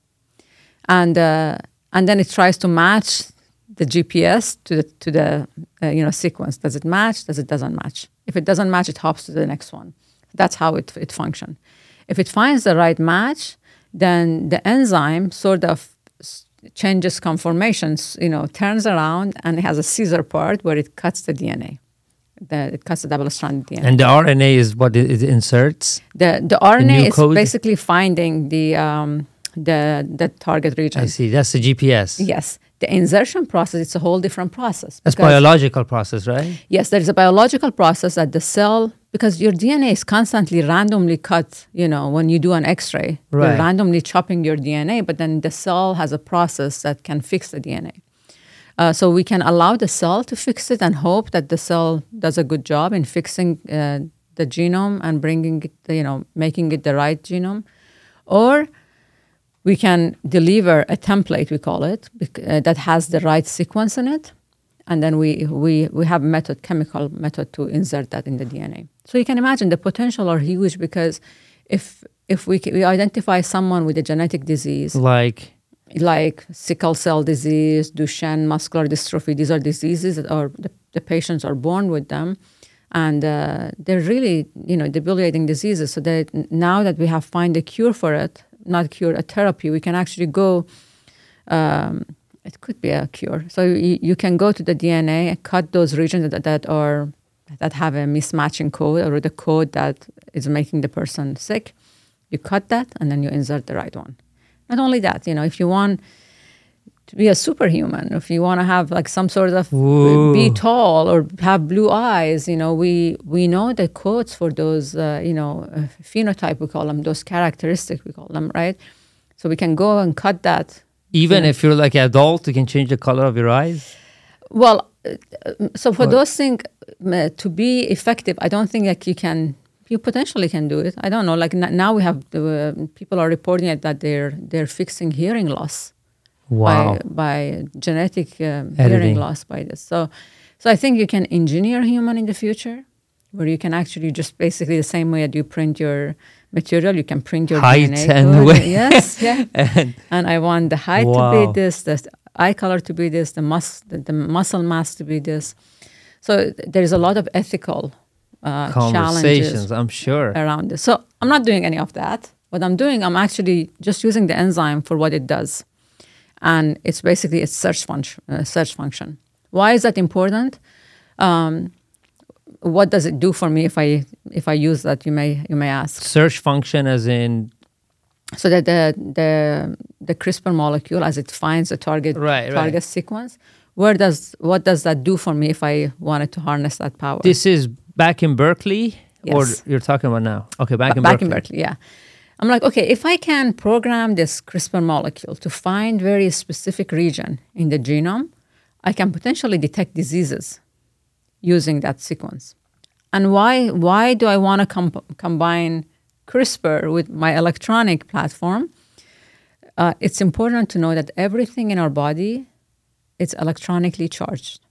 and uh, and then it tries to match the G P S to the to the uh, you know sequence. Does it match? Does it doesn't match? If it doesn't match, it hops to the next one. That's how it it functions. If it finds the right match, then the enzyme sort of changes conformations, you know, turns around and it has a scissor part where it cuts the D N A. The, it cuts the double-stranded D N A. And the R N A is what it, it inserts? The the R N A new is code? basically finding the um, the the target region. I see. That's the G P S. Yes. The insertion process, it's a whole different process. That's because- biological process, right? Yes, there is a biological process that the cell, because your D N A is constantly randomly cut, you know, when you do an X-ray, Right. you're randomly chopping your D N A, but then the cell has a process that can fix the D N A. Uh, so we can allow the cell to fix it and hope that the cell does a good job in fixing uh, the genome and bringing it, you know, making it the right genome. Or we can deliver a template, we call it, bec- uh, that has the right sequence in it. And then we, we, we have method, chemical method to insert that in the D N A. So you can imagine the potential are huge, because if if we, c- we identify someone with a genetic disease, Like, like sickle cell disease, Duchenne muscular dystrophy, these are diseases that are, the, the patients are born with them. And uh, they're really, you know, debilitating diseases. So that now that we have found a cure for it, not cure, a therapy, we can actually go, um, it could be a cure. So you, you can go to the D N A, cut those regions that, that are, that have a mismatching code or the code that is making the person sick. You cut that and then you insert the right one. Not only that, you know, if you want to be a superhuman, if you want to have like some sort of Ooh. be tall or have blue eyes, you know, we we know the codes for those, uh, you know, uh, phenotype we call them, those characteristics we call them, right? So we can go and cut that. Even Yeah. if you're like an adult, you can change the color of your eyes. Well, uh, so for What? those things uh, to be effective, I don't think like you can. You potentially can do it. I don't know. Like n- now we have uh, people are reporting it that they're they're fixing hearing loss. Wow. by, by genetic um, Editing. hearing loss by this. So, so I think you can engineer human in the future, where you can actually just basically the same way that you print your material, you can print your Height D N A and code. weight. Yes, yeah. And And I want the height to Wow. be this, the eye color to be this, the mus the, the muscle mass to be this. So th- there's a lot of ethical uh, conversations, challenges I'm sure. around this. So I'm not doing any of that. What I'm doing, I'm actually just using the enzyme for what it does. And it's basically a search function. Uh, search function. Why is that important? Um, what does it do for me if I if I use that? You may you may ask. Search function as in So that the the the CRISPR molecule, as it finds a target Right, target right. sequence, where does what does that do for me if I wanted to harness that power? this is back in Berkeley, or Yes. you're talking about now? Okay, back in back Berkeley. in Berkeley, yeah. I'm like, okay, if I can program this CRISPR molecule to find very specific region in the genome, I can potentially detect diseases using that sequence. And why why do I want to com- combine CRISPR with my electronic platform? Uh, it's important to know that everything in our body is electronically charged.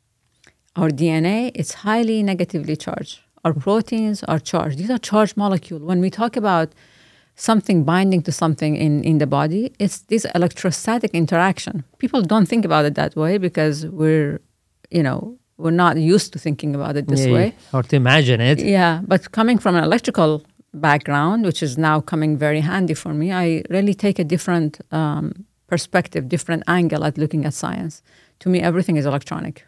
Our D N A is highly negatively charged. Our proteins are charged. These are charged molecules. When we talk about something binding to something in, in the body, it's this electrostatic interaction. People don't think about it that way because we're, you know, we're not used to thinking about it this Yeah, way. or to imagine it. Yeah, but coming from an electrical background, which is now coming very handy for me, I really take a different um, perspective, different angle at looking at science. To me, everything is electronic.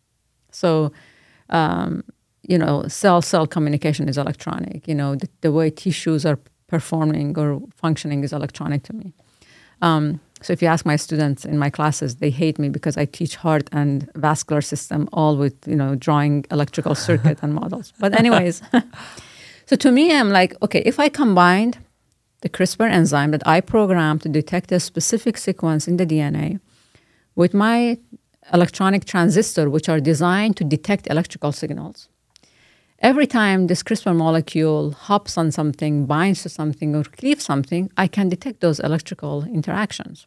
So, um, you know, cell-cell communication is electronic. You know, the, the way tissues are performing or functioning is electronic to me. Um, so if you ask my students in my classes, they hate me because I teach heart and vascular system all with, you know, drawing electrical circuit and models. But anyways, so to me, I'm like, okay, if I combined the CRISPR enzyme that I programmed to detect a specific sequence in the D N A with my electronic transistor, which are designed to detect electrical signals, every time this CRISPR molecule hops on something, binds to something, or cleaves something, I can detect those electrical interactions.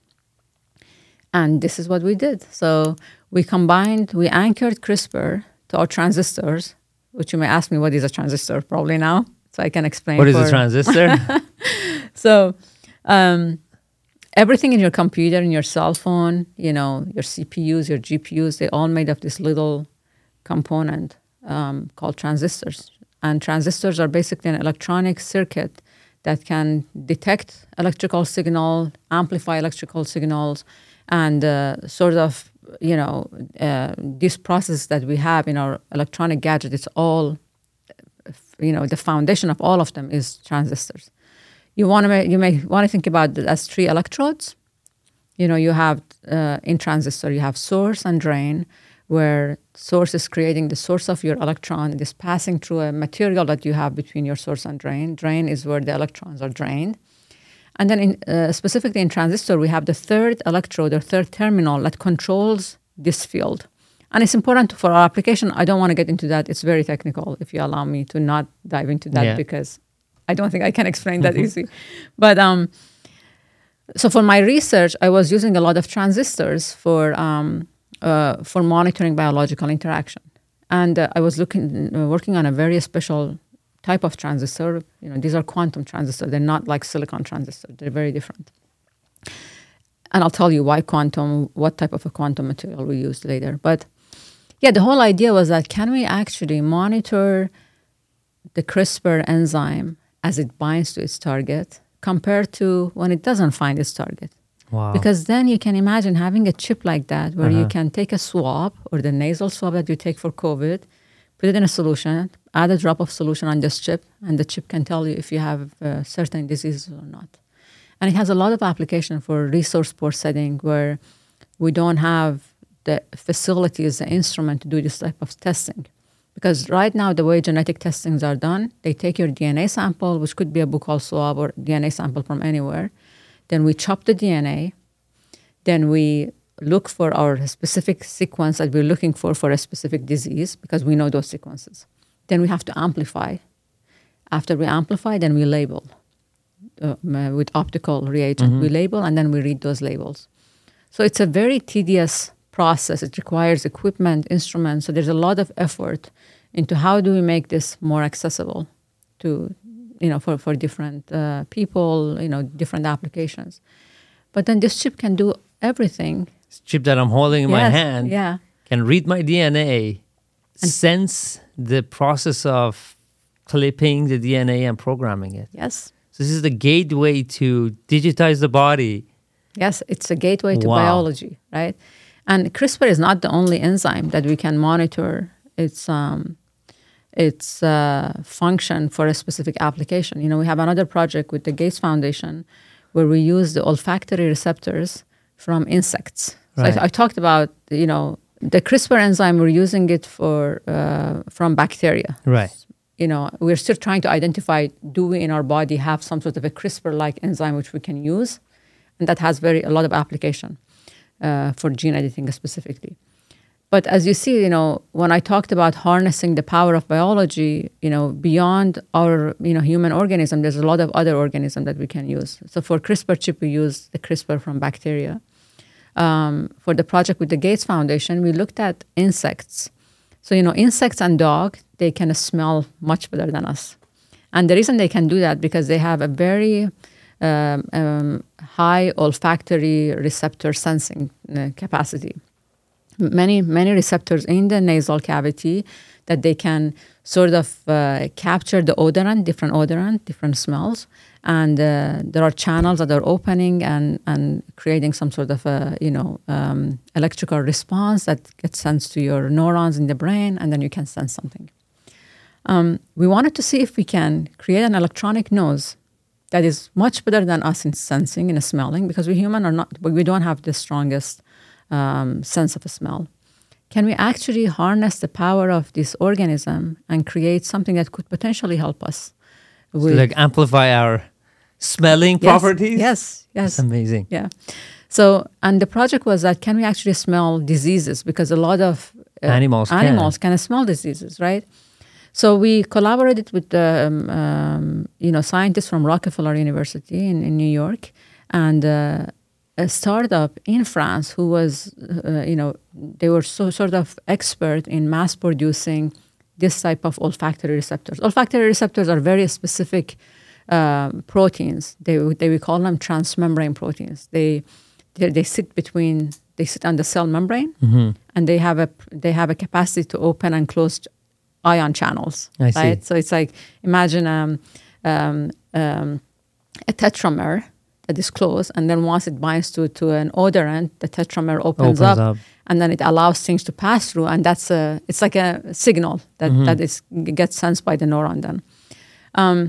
And this is what we did. So we combined, we anchored CRISPR to our transistors, which you may ask me, what is a transistor? Probably now, so I can explain. What is for- a transistor? So um, everything in your computer, in your cell phone, you know, your C P Us, your G P Us, they all made of this little component um, called transistors. And transistors are basically an electronic circuit that can detect electrical signal, amplify electrical signals, and uh, sort of, you know, uh, this process that we have in our electronic gadget, it's all, you know, the foundation of all of them is transistors. You want to, you may want to think about it as three electrodes. You know, you have uh, in transistor, you have source and drain, where source is creating the source of your electron. It is passing through a material that you have between your source and drain. Drain is where the electrons are drained. And then in, uh, specifically in transistor, we have the third electrode or third terminal that controls this field. And it's important for our application. I don't want to get into that. It's very technical, if you allow me to not dive into that, Yeah. because I don't think I can explain that easy. But um, so for my research, I was using a lot of transistors for um, uh, for monitoring biological interaction. And uh, I was looking, uh, working on a very special type of transistor. You know, these are quantum transistors. They're not like silicon transistors. They're very different. And I'll tell you why quantum, what type of a quantum material we used later. But Yeah, the whole idea was that can we actually monitor the CRISPR enzyme as it binds to its target compared to when it doesn't find its target? Wow. Because then you can imagine having a chip like that where Uh-huh. you can take a swab or the nasal swab that you take for COVID, put it in a solution, add a drop of solution on this chip, and the chip can tell you if you have uh, certain diseases or not. And it has a lot of application for resource poor setting where we don't have the facilities, the instrument to do this type of testing. Because right now, the way genetic testings are done, they take your D N A sample, which could be a buccal swab or D N A sample from anywhere. Then we chop the D N A. Then we look for our specific sequence that we're looking for for a specific disease because we know those sequences. Then we have to amplify. After we amplify, then we label. Uh, with optical reagent, Mm-hmm. we label, and then we read those labels. So it's a very tedious process. It requires equipment, instruments. So there's a lot of effort into how do we make this more accessible to, you know, for, for different uh, people, you know, different applications. But then this chip can do everything. This chip that I'm holding in my Yes, hand yeah. can read my D N A, sense the process of clipping the D N A and programming it. Yes. So this is the gateway to digitize the body. Yes, it's a gateway to Wow. biology, right? And CRISPR is not the only enzyme that we can monitor its um, its uh, function for a specific application. You know, we have another project with the Gates Foundation where we use the olfactory receptors from insects. So Right. I, I talked about, you know, the CRISPR enzyme, we're using it for uh, from bacteria. Right. You know, we're still trying to identify, do we in our body have some sort of a CRISPR-like enzyme which we can use? And that has very a lot of application uh, for gene editing specifically. But as you see, you know, when I talked about harnessing the power of biology, you know, beyond our, you know, human organism, there's a lot of other organisms that we can use. So for CRISPR chip, we use the CRISPR from bacteria. Um, for the project with the Gates Foundation, we looked at insects. So, you know, insects and dog, they can smell much better than us. And the reason they can do that because they have a very um, um, high olfactory receptor sensing uh, capacity. Many, many receptors in the nasal cavity that they can sort of uh, capture the odorant, different odorant, different smells. And uh, there are channels that are opening and, and creating some sort of a, you know, um, electrical response that gets sent to your neurons in the brain, and then you can sense something. Um, we wanted to see if we can create an electronic nose that is much better than us in sensing and smelling, because we human are not, we don't have the strongest um, sense of a smell. Can we actually harness the power of this organism and create something that could potentially help us? To with- like amplify our smelling Yes, properties? Yes, yes. That's amazing. Yeah. So, and the project was that can we actually smell diseases? Because a lot of uh, Animals can. animals can. smell diseases, right? So we collaborated with the um, um, you know scientists from Rockefeller University in, in New York, and uh, a startup in France who was uh, you know they were so sort of expert in mass producing this type of olfactory receptors. Olfactory receptors are very specific um, proteins. They they we call them transmembrane proteins. They they, they sit between they sit on the cell membrane, Mm-hmm. and they have a they have a capacity to open and close ion channels. I see. Right. So it's like imagine um, um, um, a tetramer that is closed, and then once it binds to to an odorant, the tetramer opens, Opens up, up. and then it allows things to pass through, and that's a it's like a signal that Mm-hmm. that is gets sensed by the neuron then. Um,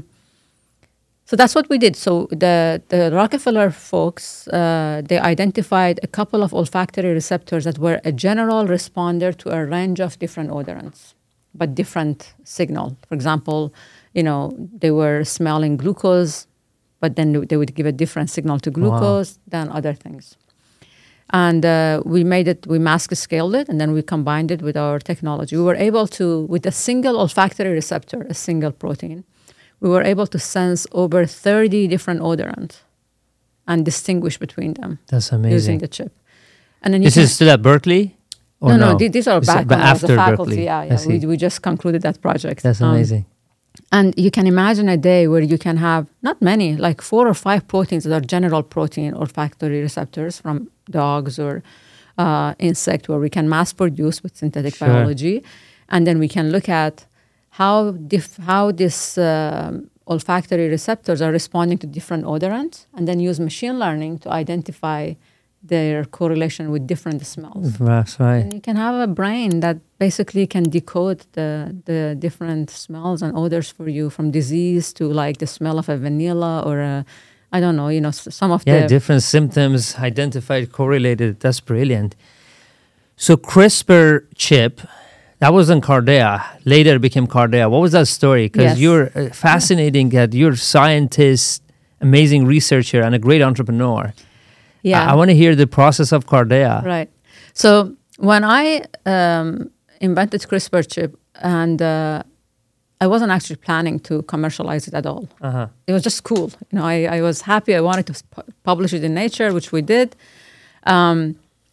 so that's what we did. So the the Rockefeller folks uh, they identified a couple of olfactory receptors that were a general responder to a range of different odorants, but different signal. For example, you know they were smelling glucose, but then they would give a different signal to glucose than other things. And uh, we made it, we mask scaled it, and then we combined it with our technology. We were able to, with a single olfactory receptor, a single protein, we were able to sense over thirty different odorants and distinguish between them That's using amazing. the chip. And then you This can, is still at Berkeley? Or no, no, no, th- these are This is- back but when I was a after faculty. Berkeley. Yeah, I yeah. see. We, we just concluded that project. That's Um, amazing. And you can imagine a day where you can have not many, like four or five proteins that are general protein olfactory receptors from dogs or uh, insect where we can mass produce with synthetic Sure. biology, and then we can look at how dif- how this um olfactory receptors are responding to different odorants, and then use machine learning to identify their correlation with different smells. That's right. And you can have a brain that basically can decode the the different smells and odors for you, from disease to like the smell of a vanilla or a, I don't know, you know, s- some of Yeah, the different symptoms identified, correlated. That's brilliant. So CRISPR chip, that was in Cardea. Later became Cardea. What was that story? Because Yes. you're uh, fascinating. That you're a scientist, amazing researcher, and a great entrepreneur. yeah. I, I want to hear the process of Cardea. Right. So when I um, invented CRISPR chip, and uh, I wasn't actually planning to commercialize it at all. Uh-huh. It was just cool. You know, I, I was happy. I wanted to pu- publish it in Nature, which we did. Um,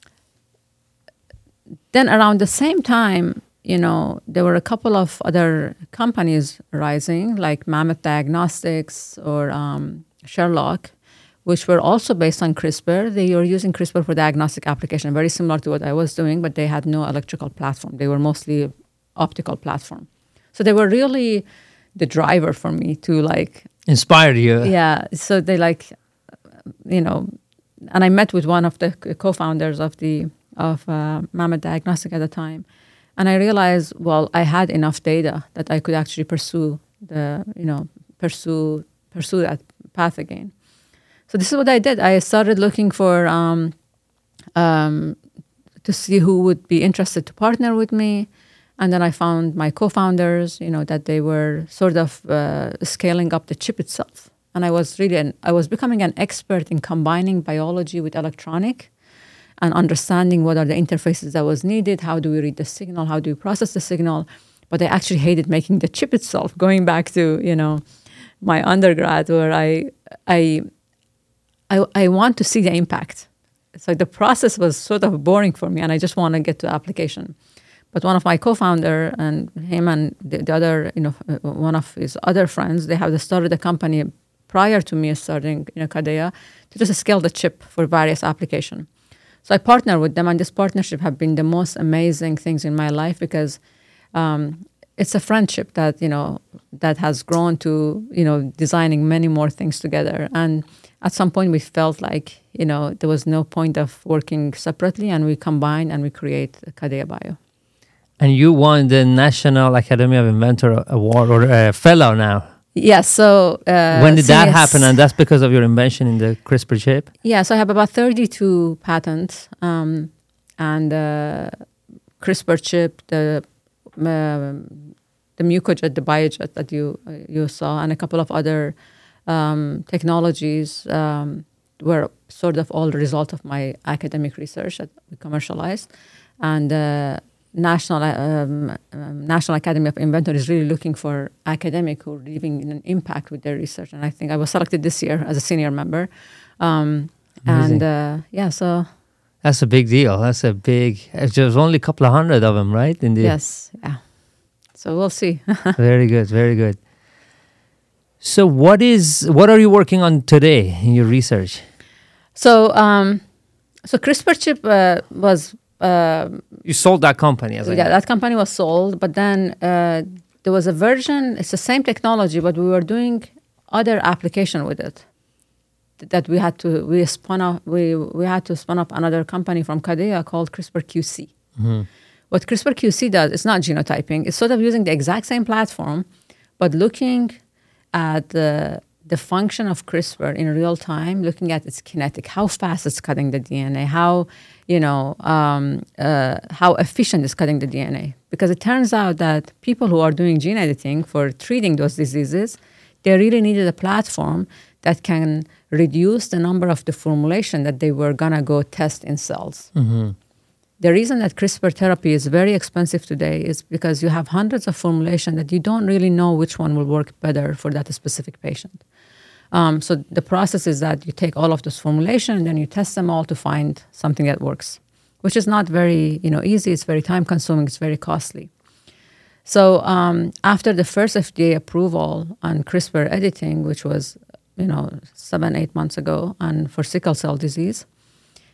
then around the same time, you know, there were a couple of other companies rising, like Mammoth Diagnostics or um, Sherlock, which were also based on CRISPR. They were using CRISPR for diagnostic application, very similar to what I was doing, but they had no electrical platform. They were mostly optical platform. So they were really the driver for me to like, Inspired you. yeah. So they like, you know, and I met with one of the c- co-founders of the of uh, Mammoth Diagnostic at the time, and I realized, well, I had enough data that I could actually pursue the, you know, pursue pursue that path again. So this is what I did. I started looking for um, um, to see who would be interested to partner with me. And then I found my co-founders, you know, that they were sort of uh, scaling up the chip itself. And I was really, an, I was becoming an expert in combining biology with electronic and understanding what are the interfaces that was needed, how do we read the signal, how do we process the signal. But I actually hated making the chip itself, going back to, you know, my undergrad where I, I, I, I want to see the impact. So the process was sort of boring for me and I just want to get to application. But one of my co-founder and him and the, the other, you know, uh, one of his other friends, they have started a company prior to me starting, you know, Cardea, to just scale the chip for various application. So I partner with them, and this partnership have been the most amazing things in my life because um, it's a friendship that, you know, that has grown to, you know, designing many more things together. And at some point we felt like, you know, there was no point of working separately, and we combine and we create Cardea Bio. And you won the National Academy of Inventor Award, or uh, fellow now. Yes. So uh, when did that C S happen? And that's because of your invention in the CRISPR chip? Yeah. So I have about thirty-two patents, um, and uh, CRISPR chip, the um, the Mucojet, the Biojet that you uh, you saw, and a couple of other um, technologies um, were sort of all the result of my academic research that we commercialized, and. Uh, National um, um, National Academy of Inventors is really looking for academic who are leaving an impact with their research, and I think I was selected this year as a senior member. Um, and uh, yeah, so that's a big deal. That's a big. There's only a couple of hundred of them, right? In the yes, yeah. So we'll see. Very good, very good. So what is what are you working on today in your research? So um, so CRISPR chip uh, was. Uh, you sold that company, as I yeah, know. that company was sold, but then uh, there was a version. It's the same technology, but we were doing other application with it. Th- That we had to we spun up we we had to spun up another company from Cardea called CRISPR Q C. Mm-hmm. What CRISPR Q C does, it's not genotyping. It's sort of using the exact same platform, but looking at the the function of CRISPR in real time, looking at its kinetic, how fast it's cutting the D N A, how you know um, uh, how efficient it's cutting the D N A. Because it turns out that people who are doing gene editing for treating those diseases, they really needed a platform that can reduce the number of the formulation that they were gonna go test in cells. Mm-hmm. The reason that CRISPR therapy is very expensive today is because you have hundreds of formulations that you don't really know which one will work better for that specific patient. Um, so the process is that you take all of those formulations and then you test them all to find something that works, which is not very you know easy. It's very time consuming. It's very costly. So um, after the first F D A approval on CRISPR editing, which was you know seven eight months ago, and for sickle cell disease,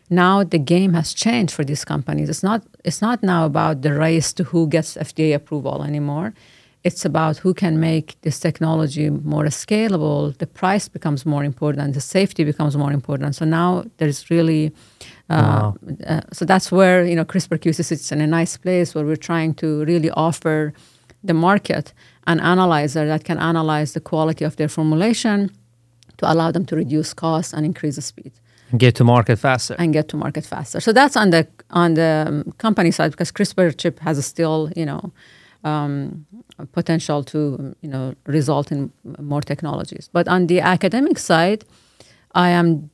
now the game has changed for these companies. It's not it's not now about the race to who gets F D A approval anymore. It's about who can make this technology more scalable. The price becomes more important. The safety becomes more important. So now there's really, uh, wow. uh, so that's where, you know, CRISPR-Q C sits in a nice place where we're trying to really offer the market an analyzer that can analyze the quality of their formulation to allow them to reduce costs and increase the speed. Get to market faster. And get to market faster. So that's on the on the um, company side, because CRISPR chip has a still, you know, um, potential to, you know, result in more technologies. But on the academic side, I am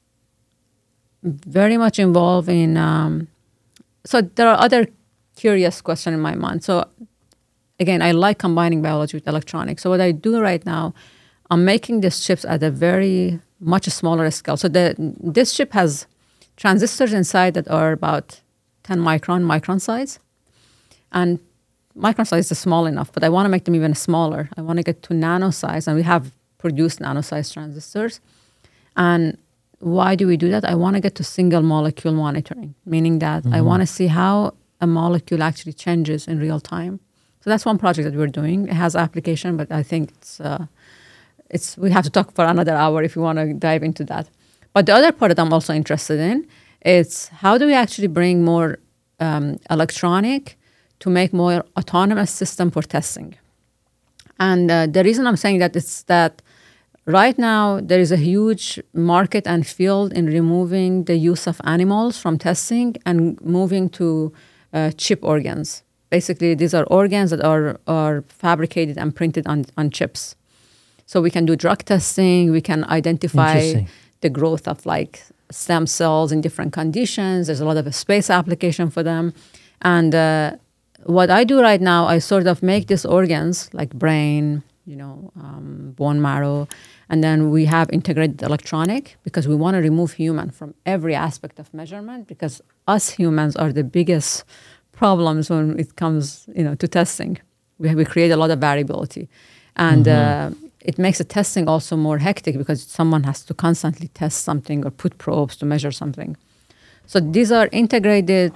very much involved in, um, so there are other curious questions in my mind. So again, I like combining biology with electronics. So what I do right now, I'm making these chips at a very much smaller scale. So the, this chip has transistors inside that are about ten micron, micron size. And micron size is small enough, but I want to make them even smaller. I want to get to nano size, and we have produced nano size transistors. And why do we do that? I want to get to single molecule monitoring, meaning that mm-hmm. I want to see how a molecule actually changes in real time. So that's one project that we're doing. It has application, but I think it's, uh, it's we have to talk for another hour if you want to dive into that. But the other part that I'm also interested in is how do we actually bring more um, electronic to make more autonomous system for testing. And uh, the reason I'm saying that is that right now there is a huge market and field in removing the use of animals from testing and moving to uh, chip organs. Basically, these are organs that are, are fabricated and printed on, on chips. So we can do drug testing, we can identify the growth of like stem cells in different conditions. There's a lot of a space application for them. And uh, what I do right now, I sort of make these organs like brain, you know, um, bone marrow, and then we have integrated electronic because we want to remove human from every aspect of measurement, because us humans are the biggest problems when it comes, you know, to testing. We, we create a lot of variability. And mm-hmm. uh, it makes the testing also more hectic because someone has to constantly test something or put probes to measure something. So these are integrated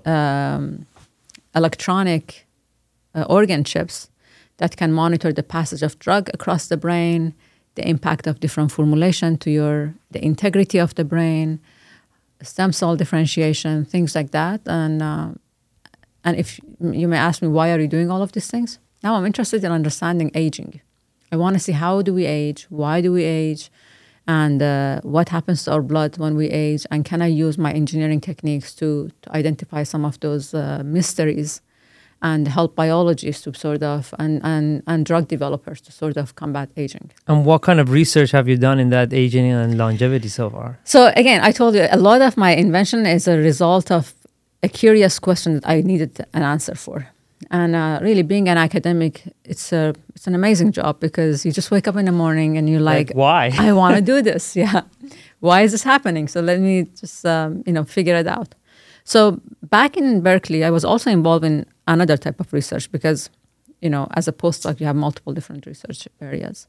um, electronic uh, organ chips that can monitor the passage of drug across the brain, the impact of different formulation to your, the integrity of the brain, stem cell differentiation, things like that. And uh, and if you may ask me, why are you doing all of these things? Now I'm interested in understanding aging. I want to see how do we age, why do we age, and uh, what happens to our blood when we age, and can I use my engineering techniques to, to identify some of those uh, mysteries and help biologists to sort of, and, and, and drug developers to sort of combat aging. And what kind of research have you done in that aging and longevity so far? So again, I told you, a lot of my invention is a result of a curious question that I needed an answer for. And uh, really, being an academic, it's a it's an amazing job because you just wake up in the morning and you're like, like why? I want to do this. Yeah. Why is this happening? So let me just, um, you know, figure it out. So back in Berkeley, I was also involved in another type of research because, you know, as a postdoc, you have multiple different research areas.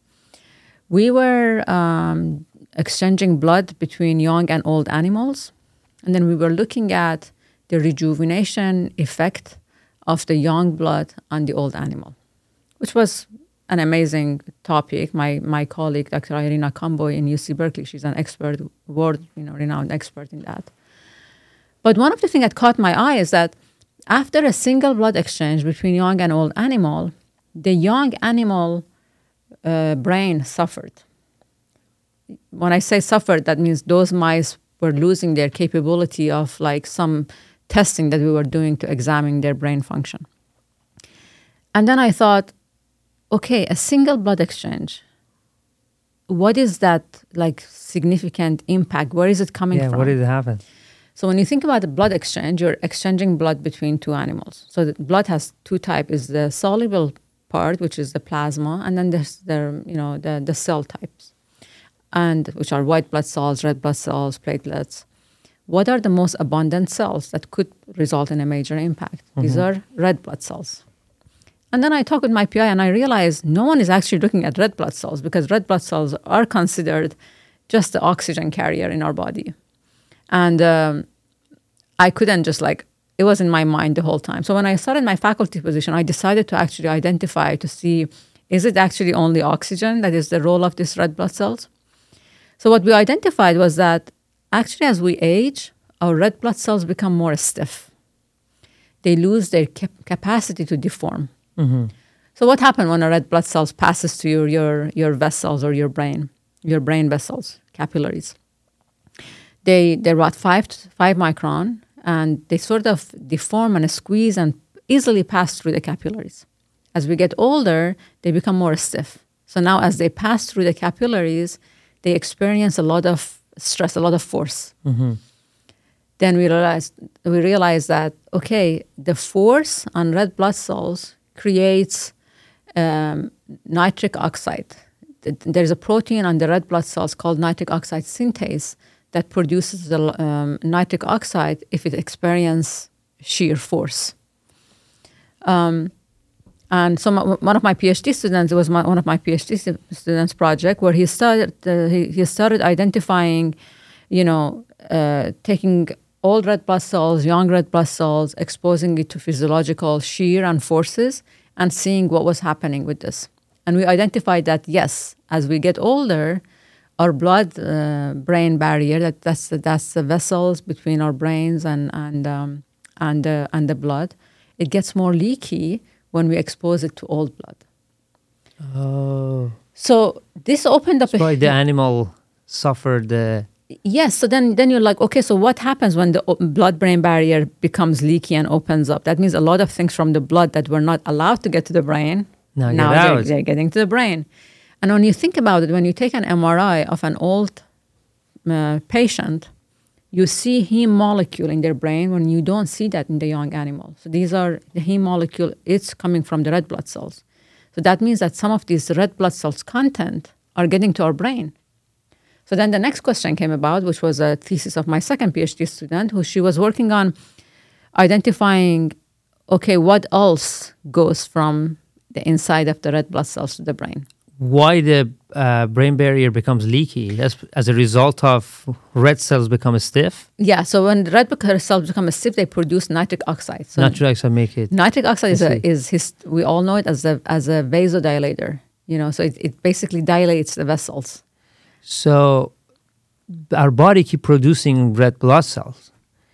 We were um, exchanging blood between young and old animals. And then we were looking at the rejuvenation effect of the young blood on the old animal, which was an amazing topic. My my colleague, Doctor Irina Kamboy in U C Berkeley, she's an expert, world you know renowned expert in that. But one of the things that caught my eye is that after a single blood exchange between young and old animal, the young animal uh, brain suffered. When I say suffered, that means those mice were losing their capability of like some testing that we were doing to examine their brain function. And then I thought, okay, a single blood exchange, what is that like significant impact? Where is it coming yeah, from? What did it happen? So when you think about the blood exchange, you're exchanging blood between two animals. So the blood has two types: is the soluble part, which is the plasma, and then there's the you know the the cell types, and which are white blood cells, red blood cells, platelets. What are the most abundant cells that could result in a major impact? Mm-hmm. These are red blood cells. And then I talked with my P I and I realized no one is actually looking at red blood cells because red blood cells are considered just the oxygen carrier in our body. And um, I couldn't just like, it was in my mind the whole time. So when I started my faculty position, I decided to actually identify to see, is it actually only oxygen that is the role of these red blood cells? So what we identified was that actually as we age, our red blood cells become more stiff. They lose their cap- capacity to deform. Mm-hmm. So what happened when a red blood cells passes to your, your, your vessels or your brain, your brain vessels, capillaries? They, they're about five, five micron, and they sort of deform and squeeze and easily pass through the capillaries. As we get older, they become more stiff. So now as they pass through the capillaries, they experience a lot of stress, a lot of force. Mm-hmm. Then we realized, we realized that, okay, the force on red blood cells creates um, nitric oxide. There's a protein on the red blood cells called nitric oxide synthase that produces the um, nitric oxide if it experiences shear force. Um, and so my, one of my PhD students, it was my, one of my PhD students' project where he started, uh, he, he started identifying, you know, uh, taking old red blood cells, young red blood cells, exposing it to physiological shear and forces, and seeing what was happening with this. And we identified that, yes, as we get older, our blood-brain uh, barrier, that, that's, the, that's the vessels between our brains and, and, um, and, uh, and the blood, it gets more leaky when we expose it to old blood. Oh. So this opened up... That's a why the animal suffered the... Yes, so then, then you're like, okay, so what happens when the blood-brain barrier becomes leaky and opens up? That means a lot of things from the blood that were not allowed to get to the brain, now, now get they're, out. they're getting to the brain. And when you think about it, when you take an M R I of an old uh, patient, you see heme molecule in their brain when you don't see that in the young animal. So these are the heme molecule, it's coming from the red blood cells. So that means that some of these red blood cells content are getting to our brain. So then the next question came about, which was a thesis of my second PhD student, who she was working on identifying, okay, what else goes from the inside of the red blood cells to the brain? Why the uh, brain barrier becomes leaky? That's as a result of red cells become stiff? Yeah, so when the red blood cells become stiff, they produce nitric oxide. So nitric oxide make it. Nitric oxide is, a, is his, we all know it as a, as a vasodilator, you know, so it, it basically dilates the vessels. So our body keep producing red blood cells.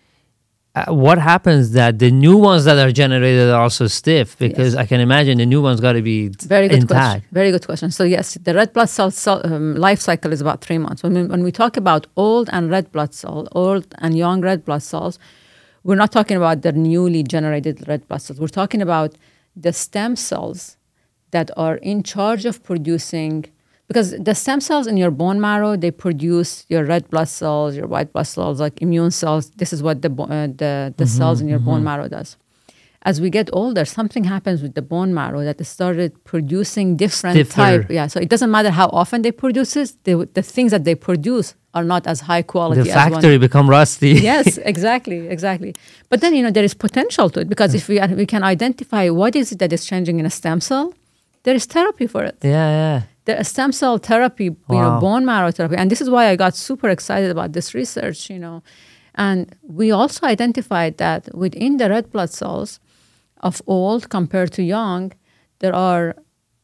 Uh, what happens that the new ones that are generated are also stiff? Because Yes. I can imagine the new ones got to be Very good intact. question. Very good question. So yes, the red blood cell, cell um, life cycle is about three months. When we, when we talk about old and red blood cells, old and young red blood cells, we're not talking about the newly generated red blood cells. We're talking about the stem cells that are in charge of producing, because the stem cells in your bone marrow, they produce your red blood cells, your white blood cells, like immune cells. This is what the bo- uh, the, the mm-hmm, cells in your mm-hmm. bone marrow does. As we get older, something happens with the bone marrow that it started producing different Stiffer. type. Yeah, so it doesn't matter how often they produce it. The, the things that they produce are not as high quality. The as factory one. become rusty. Yes, exactly, exactly. But then, you know, there is potential to it, because if we are, we can identify what is it that is changing in a stem cell, there is therapy for it. Yeah, yeah. The stem cell therapy, you Wow. know, bone marrow therapy. And this is why I got super excited about this research, you know. And we also identified that within the red blood cells of old compared to young, there are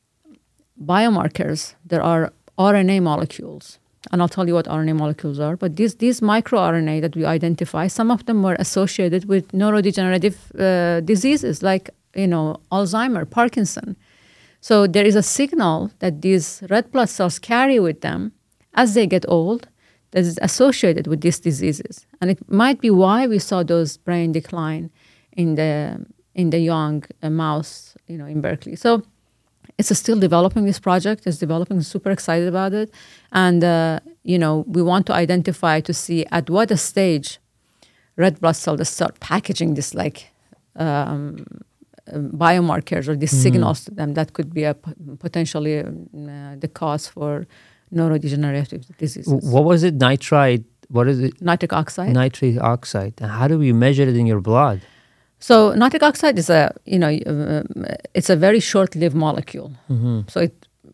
biomarkers, there are R N A molecules. And I'll tell you what R N A molecules are. But these, these microR N A that we identify, some of them were associated with neurodegenerative uh, diseases like, you know, Alzheimer, Parkinson. So there is a signal that these red blood cells carry with them as they get old that is associated with these diseases. And it might be why we saw those brain decline in the in the young uh, mouse, you know, in Berkeley. So it's still developing, this project. It's developing, super excited about it. And, uh, you know, we want to identify to see at what stage red blood cells start packaging this like um, biomarkers or these mm. signals to them that could be a p- potentially uh, the cause for neurodegenerative diseases. What was it? Nitrite? What is it? Nitric oxide. Nitric oxide. And how do we measure it in your blood? So nitric oxide is a, you know, uh, it's a very short-lived molecule. Mm-hmm. So it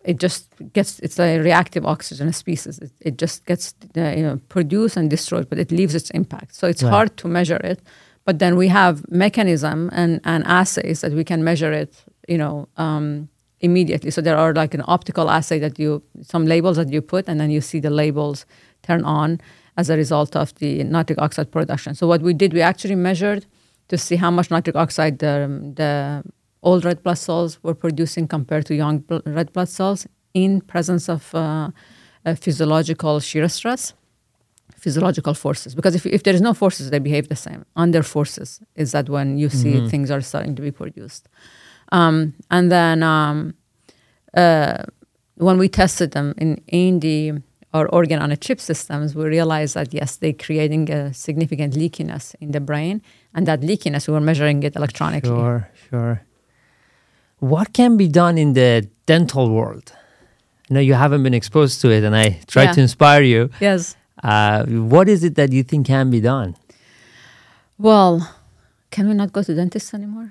it just gets, it's a reactive oxygen species. It, it just gets uh, you know, produced and destroyed, but it leaves its impact. So it's Right. hard to measure it. But then we have mechanism and, and assays that we can measure it, you know, um, immediately. So there are like an optical assay that you, some labels that you put, and then you see the labels turn on as a result of the nitric oxide production. So what we did, we actually measured to see how much nitric oxide the, the old red blood cells were producing compared to young bl- red blood cells in presence of uh, uh, physiological shear stress, physiological forces. Because if, if there is no forces, they behave the same. Under forces is that when you see Mhm. things are starting to be produced. Um, and then um, uh, when we tested them in, in the our organ on a chip systems, we realized that yes, they're creating a significant leakiness in the brain, and that leakiness, we were measuring it electronically. Sure, sure. What can be done in the dental world? I know you haven't been exposed to it, and I tried Yeah. to inspire you. Yes. Uh, what is it that you think can be done? Well, can we not go to dentists anymore?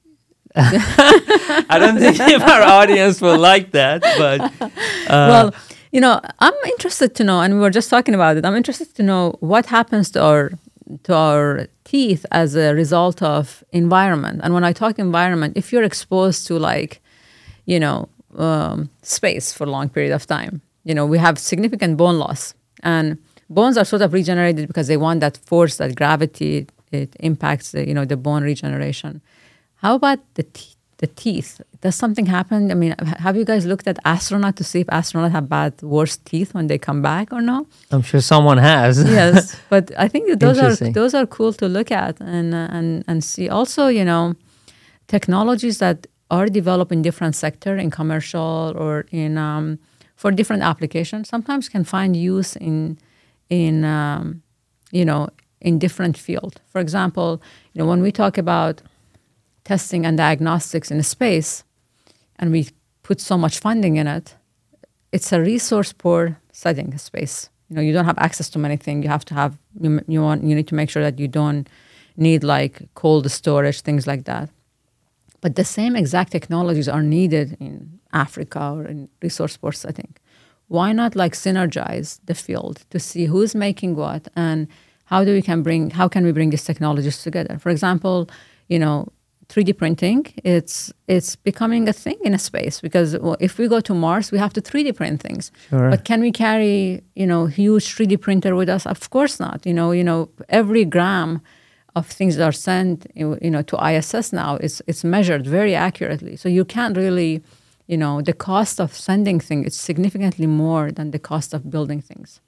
I don't think if our audience will like that, but uh, Well, you know, I'm interested to know, and we were just talking about it. I'm interested to know what happens to our to our teeth as a result of environment. And when I talk environment, if you're exposed to like, you know, um, space for a long period of time, you know, we have significant bone loss, and bones are sort of regenerated because they want that force, that gravity, it impacts the, you know, the bone regeneration. How about the teeth? The teeth, does something happen? I mean, have you guys looked at astronauts to see if astronauts have bad, worse teeth when they come back or no? I'm sure someone has. Yes, but I think that those are Interesting. those are cool to look at and uh, and and see. Also, you know, technologies that are developed in different sector, in commercial or in um, for different applications, sometimes can find use in in um, you know, in different field. For example, you know, when we talk about testing and diagnostics in space, and we put so much funding in it, it's a resource poor setting, space. You know, you don't have access to many things. You have to have, you, you want, you need to make sure that you don't need like cold storage, things like that. But the same exact technologies are needed in Africa or in resource poor setting. Why not like synergize the field to see who's making what and how do we can bring, how can we bring these technologies together? For example, you know, three D printing, it's it's becoming a thing in a space because well, if we go to Mars, we have to three D print things. Sure. But can we carry, you know, huge three D printer with us? Of course not. You know, you know, every gram of things that are sent, you know, to I S S now is it's measured very accurately. So you can't really, you know, the cost of sending things is significantly more than the cost of building things.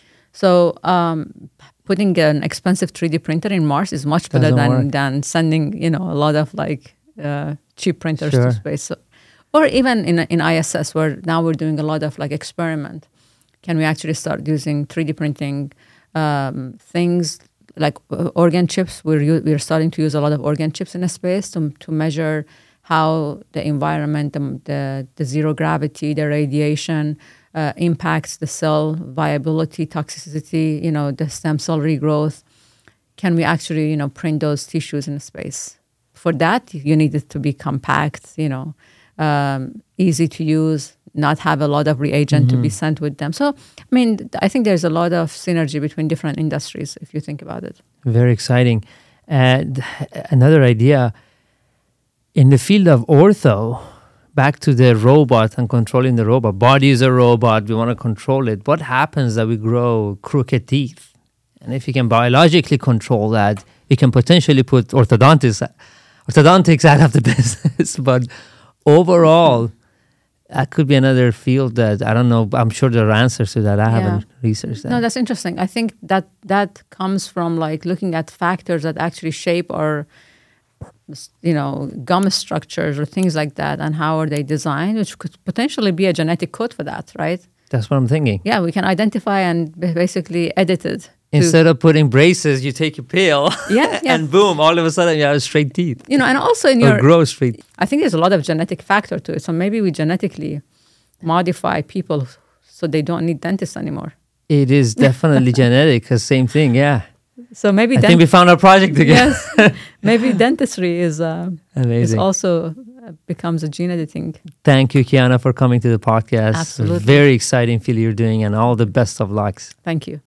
So um, putting an expensive three D printer in Mars is much better Doesn't than, work. than sending, you know, a lot of like uh, cheap printers Sure. to space. So, or even in in I S S, where now we're doing a lot of like experiment. Can we actually start using three D printing um, things like uh, organ chips? We're u- we're starting to use a lot of organ chips in a space to to measure how the environment, the the, the zero gravity, the radiation. Uh, impacts the cell viability, toxicity, you know, the stem cell regrowth. Can we actually, you know, print those tissues in space? For that, you need it to be compact, you know, um, easy to use, not have a lot of reagent Mm-hmm. to be sent with them. So, I mean, I think there's a lot of synergy between different industries if you think about it. Very exciting. And another idea in the field of ortho, back to the robot and controlling the robot. Body is a robot. We want to control it. What happens that we grow crooked teeth? And if you can biologically control that, we can potentially put orthodontists, orthodontics out of the business. But overall, that could be another field that I don't know. I'm sure there are answers to that. I Yeah. haven't researched that. No, that's interesting. I think that that comes from like looking at factors that actually shape our, you know, gum structures or things like that, and how are they designed, which could potentially be a genetic code for that, right? That's what I'm thinking. Yeah, we can identify and ba- basically edit it. to- Instead of putting braces, you take a pill. Yeah, yeah. And boom, all of a sudden you have straight teeth. you know, and also in Or your, grow straight. I think there's a lot of genetic factor to it. So maybe we genetically modify people so they don't need dentists anymore. It is definitely genetic, 'cause same thing, yeah. So maybe I dent- think we found our project together. yes, maybe dentistry is uh, is Amazing. also becomes a gene editing. Thank you, Kiana, for coming to the podcast. Absolutely. Very exciting field you're doing, and all the best of lucks. Thank you.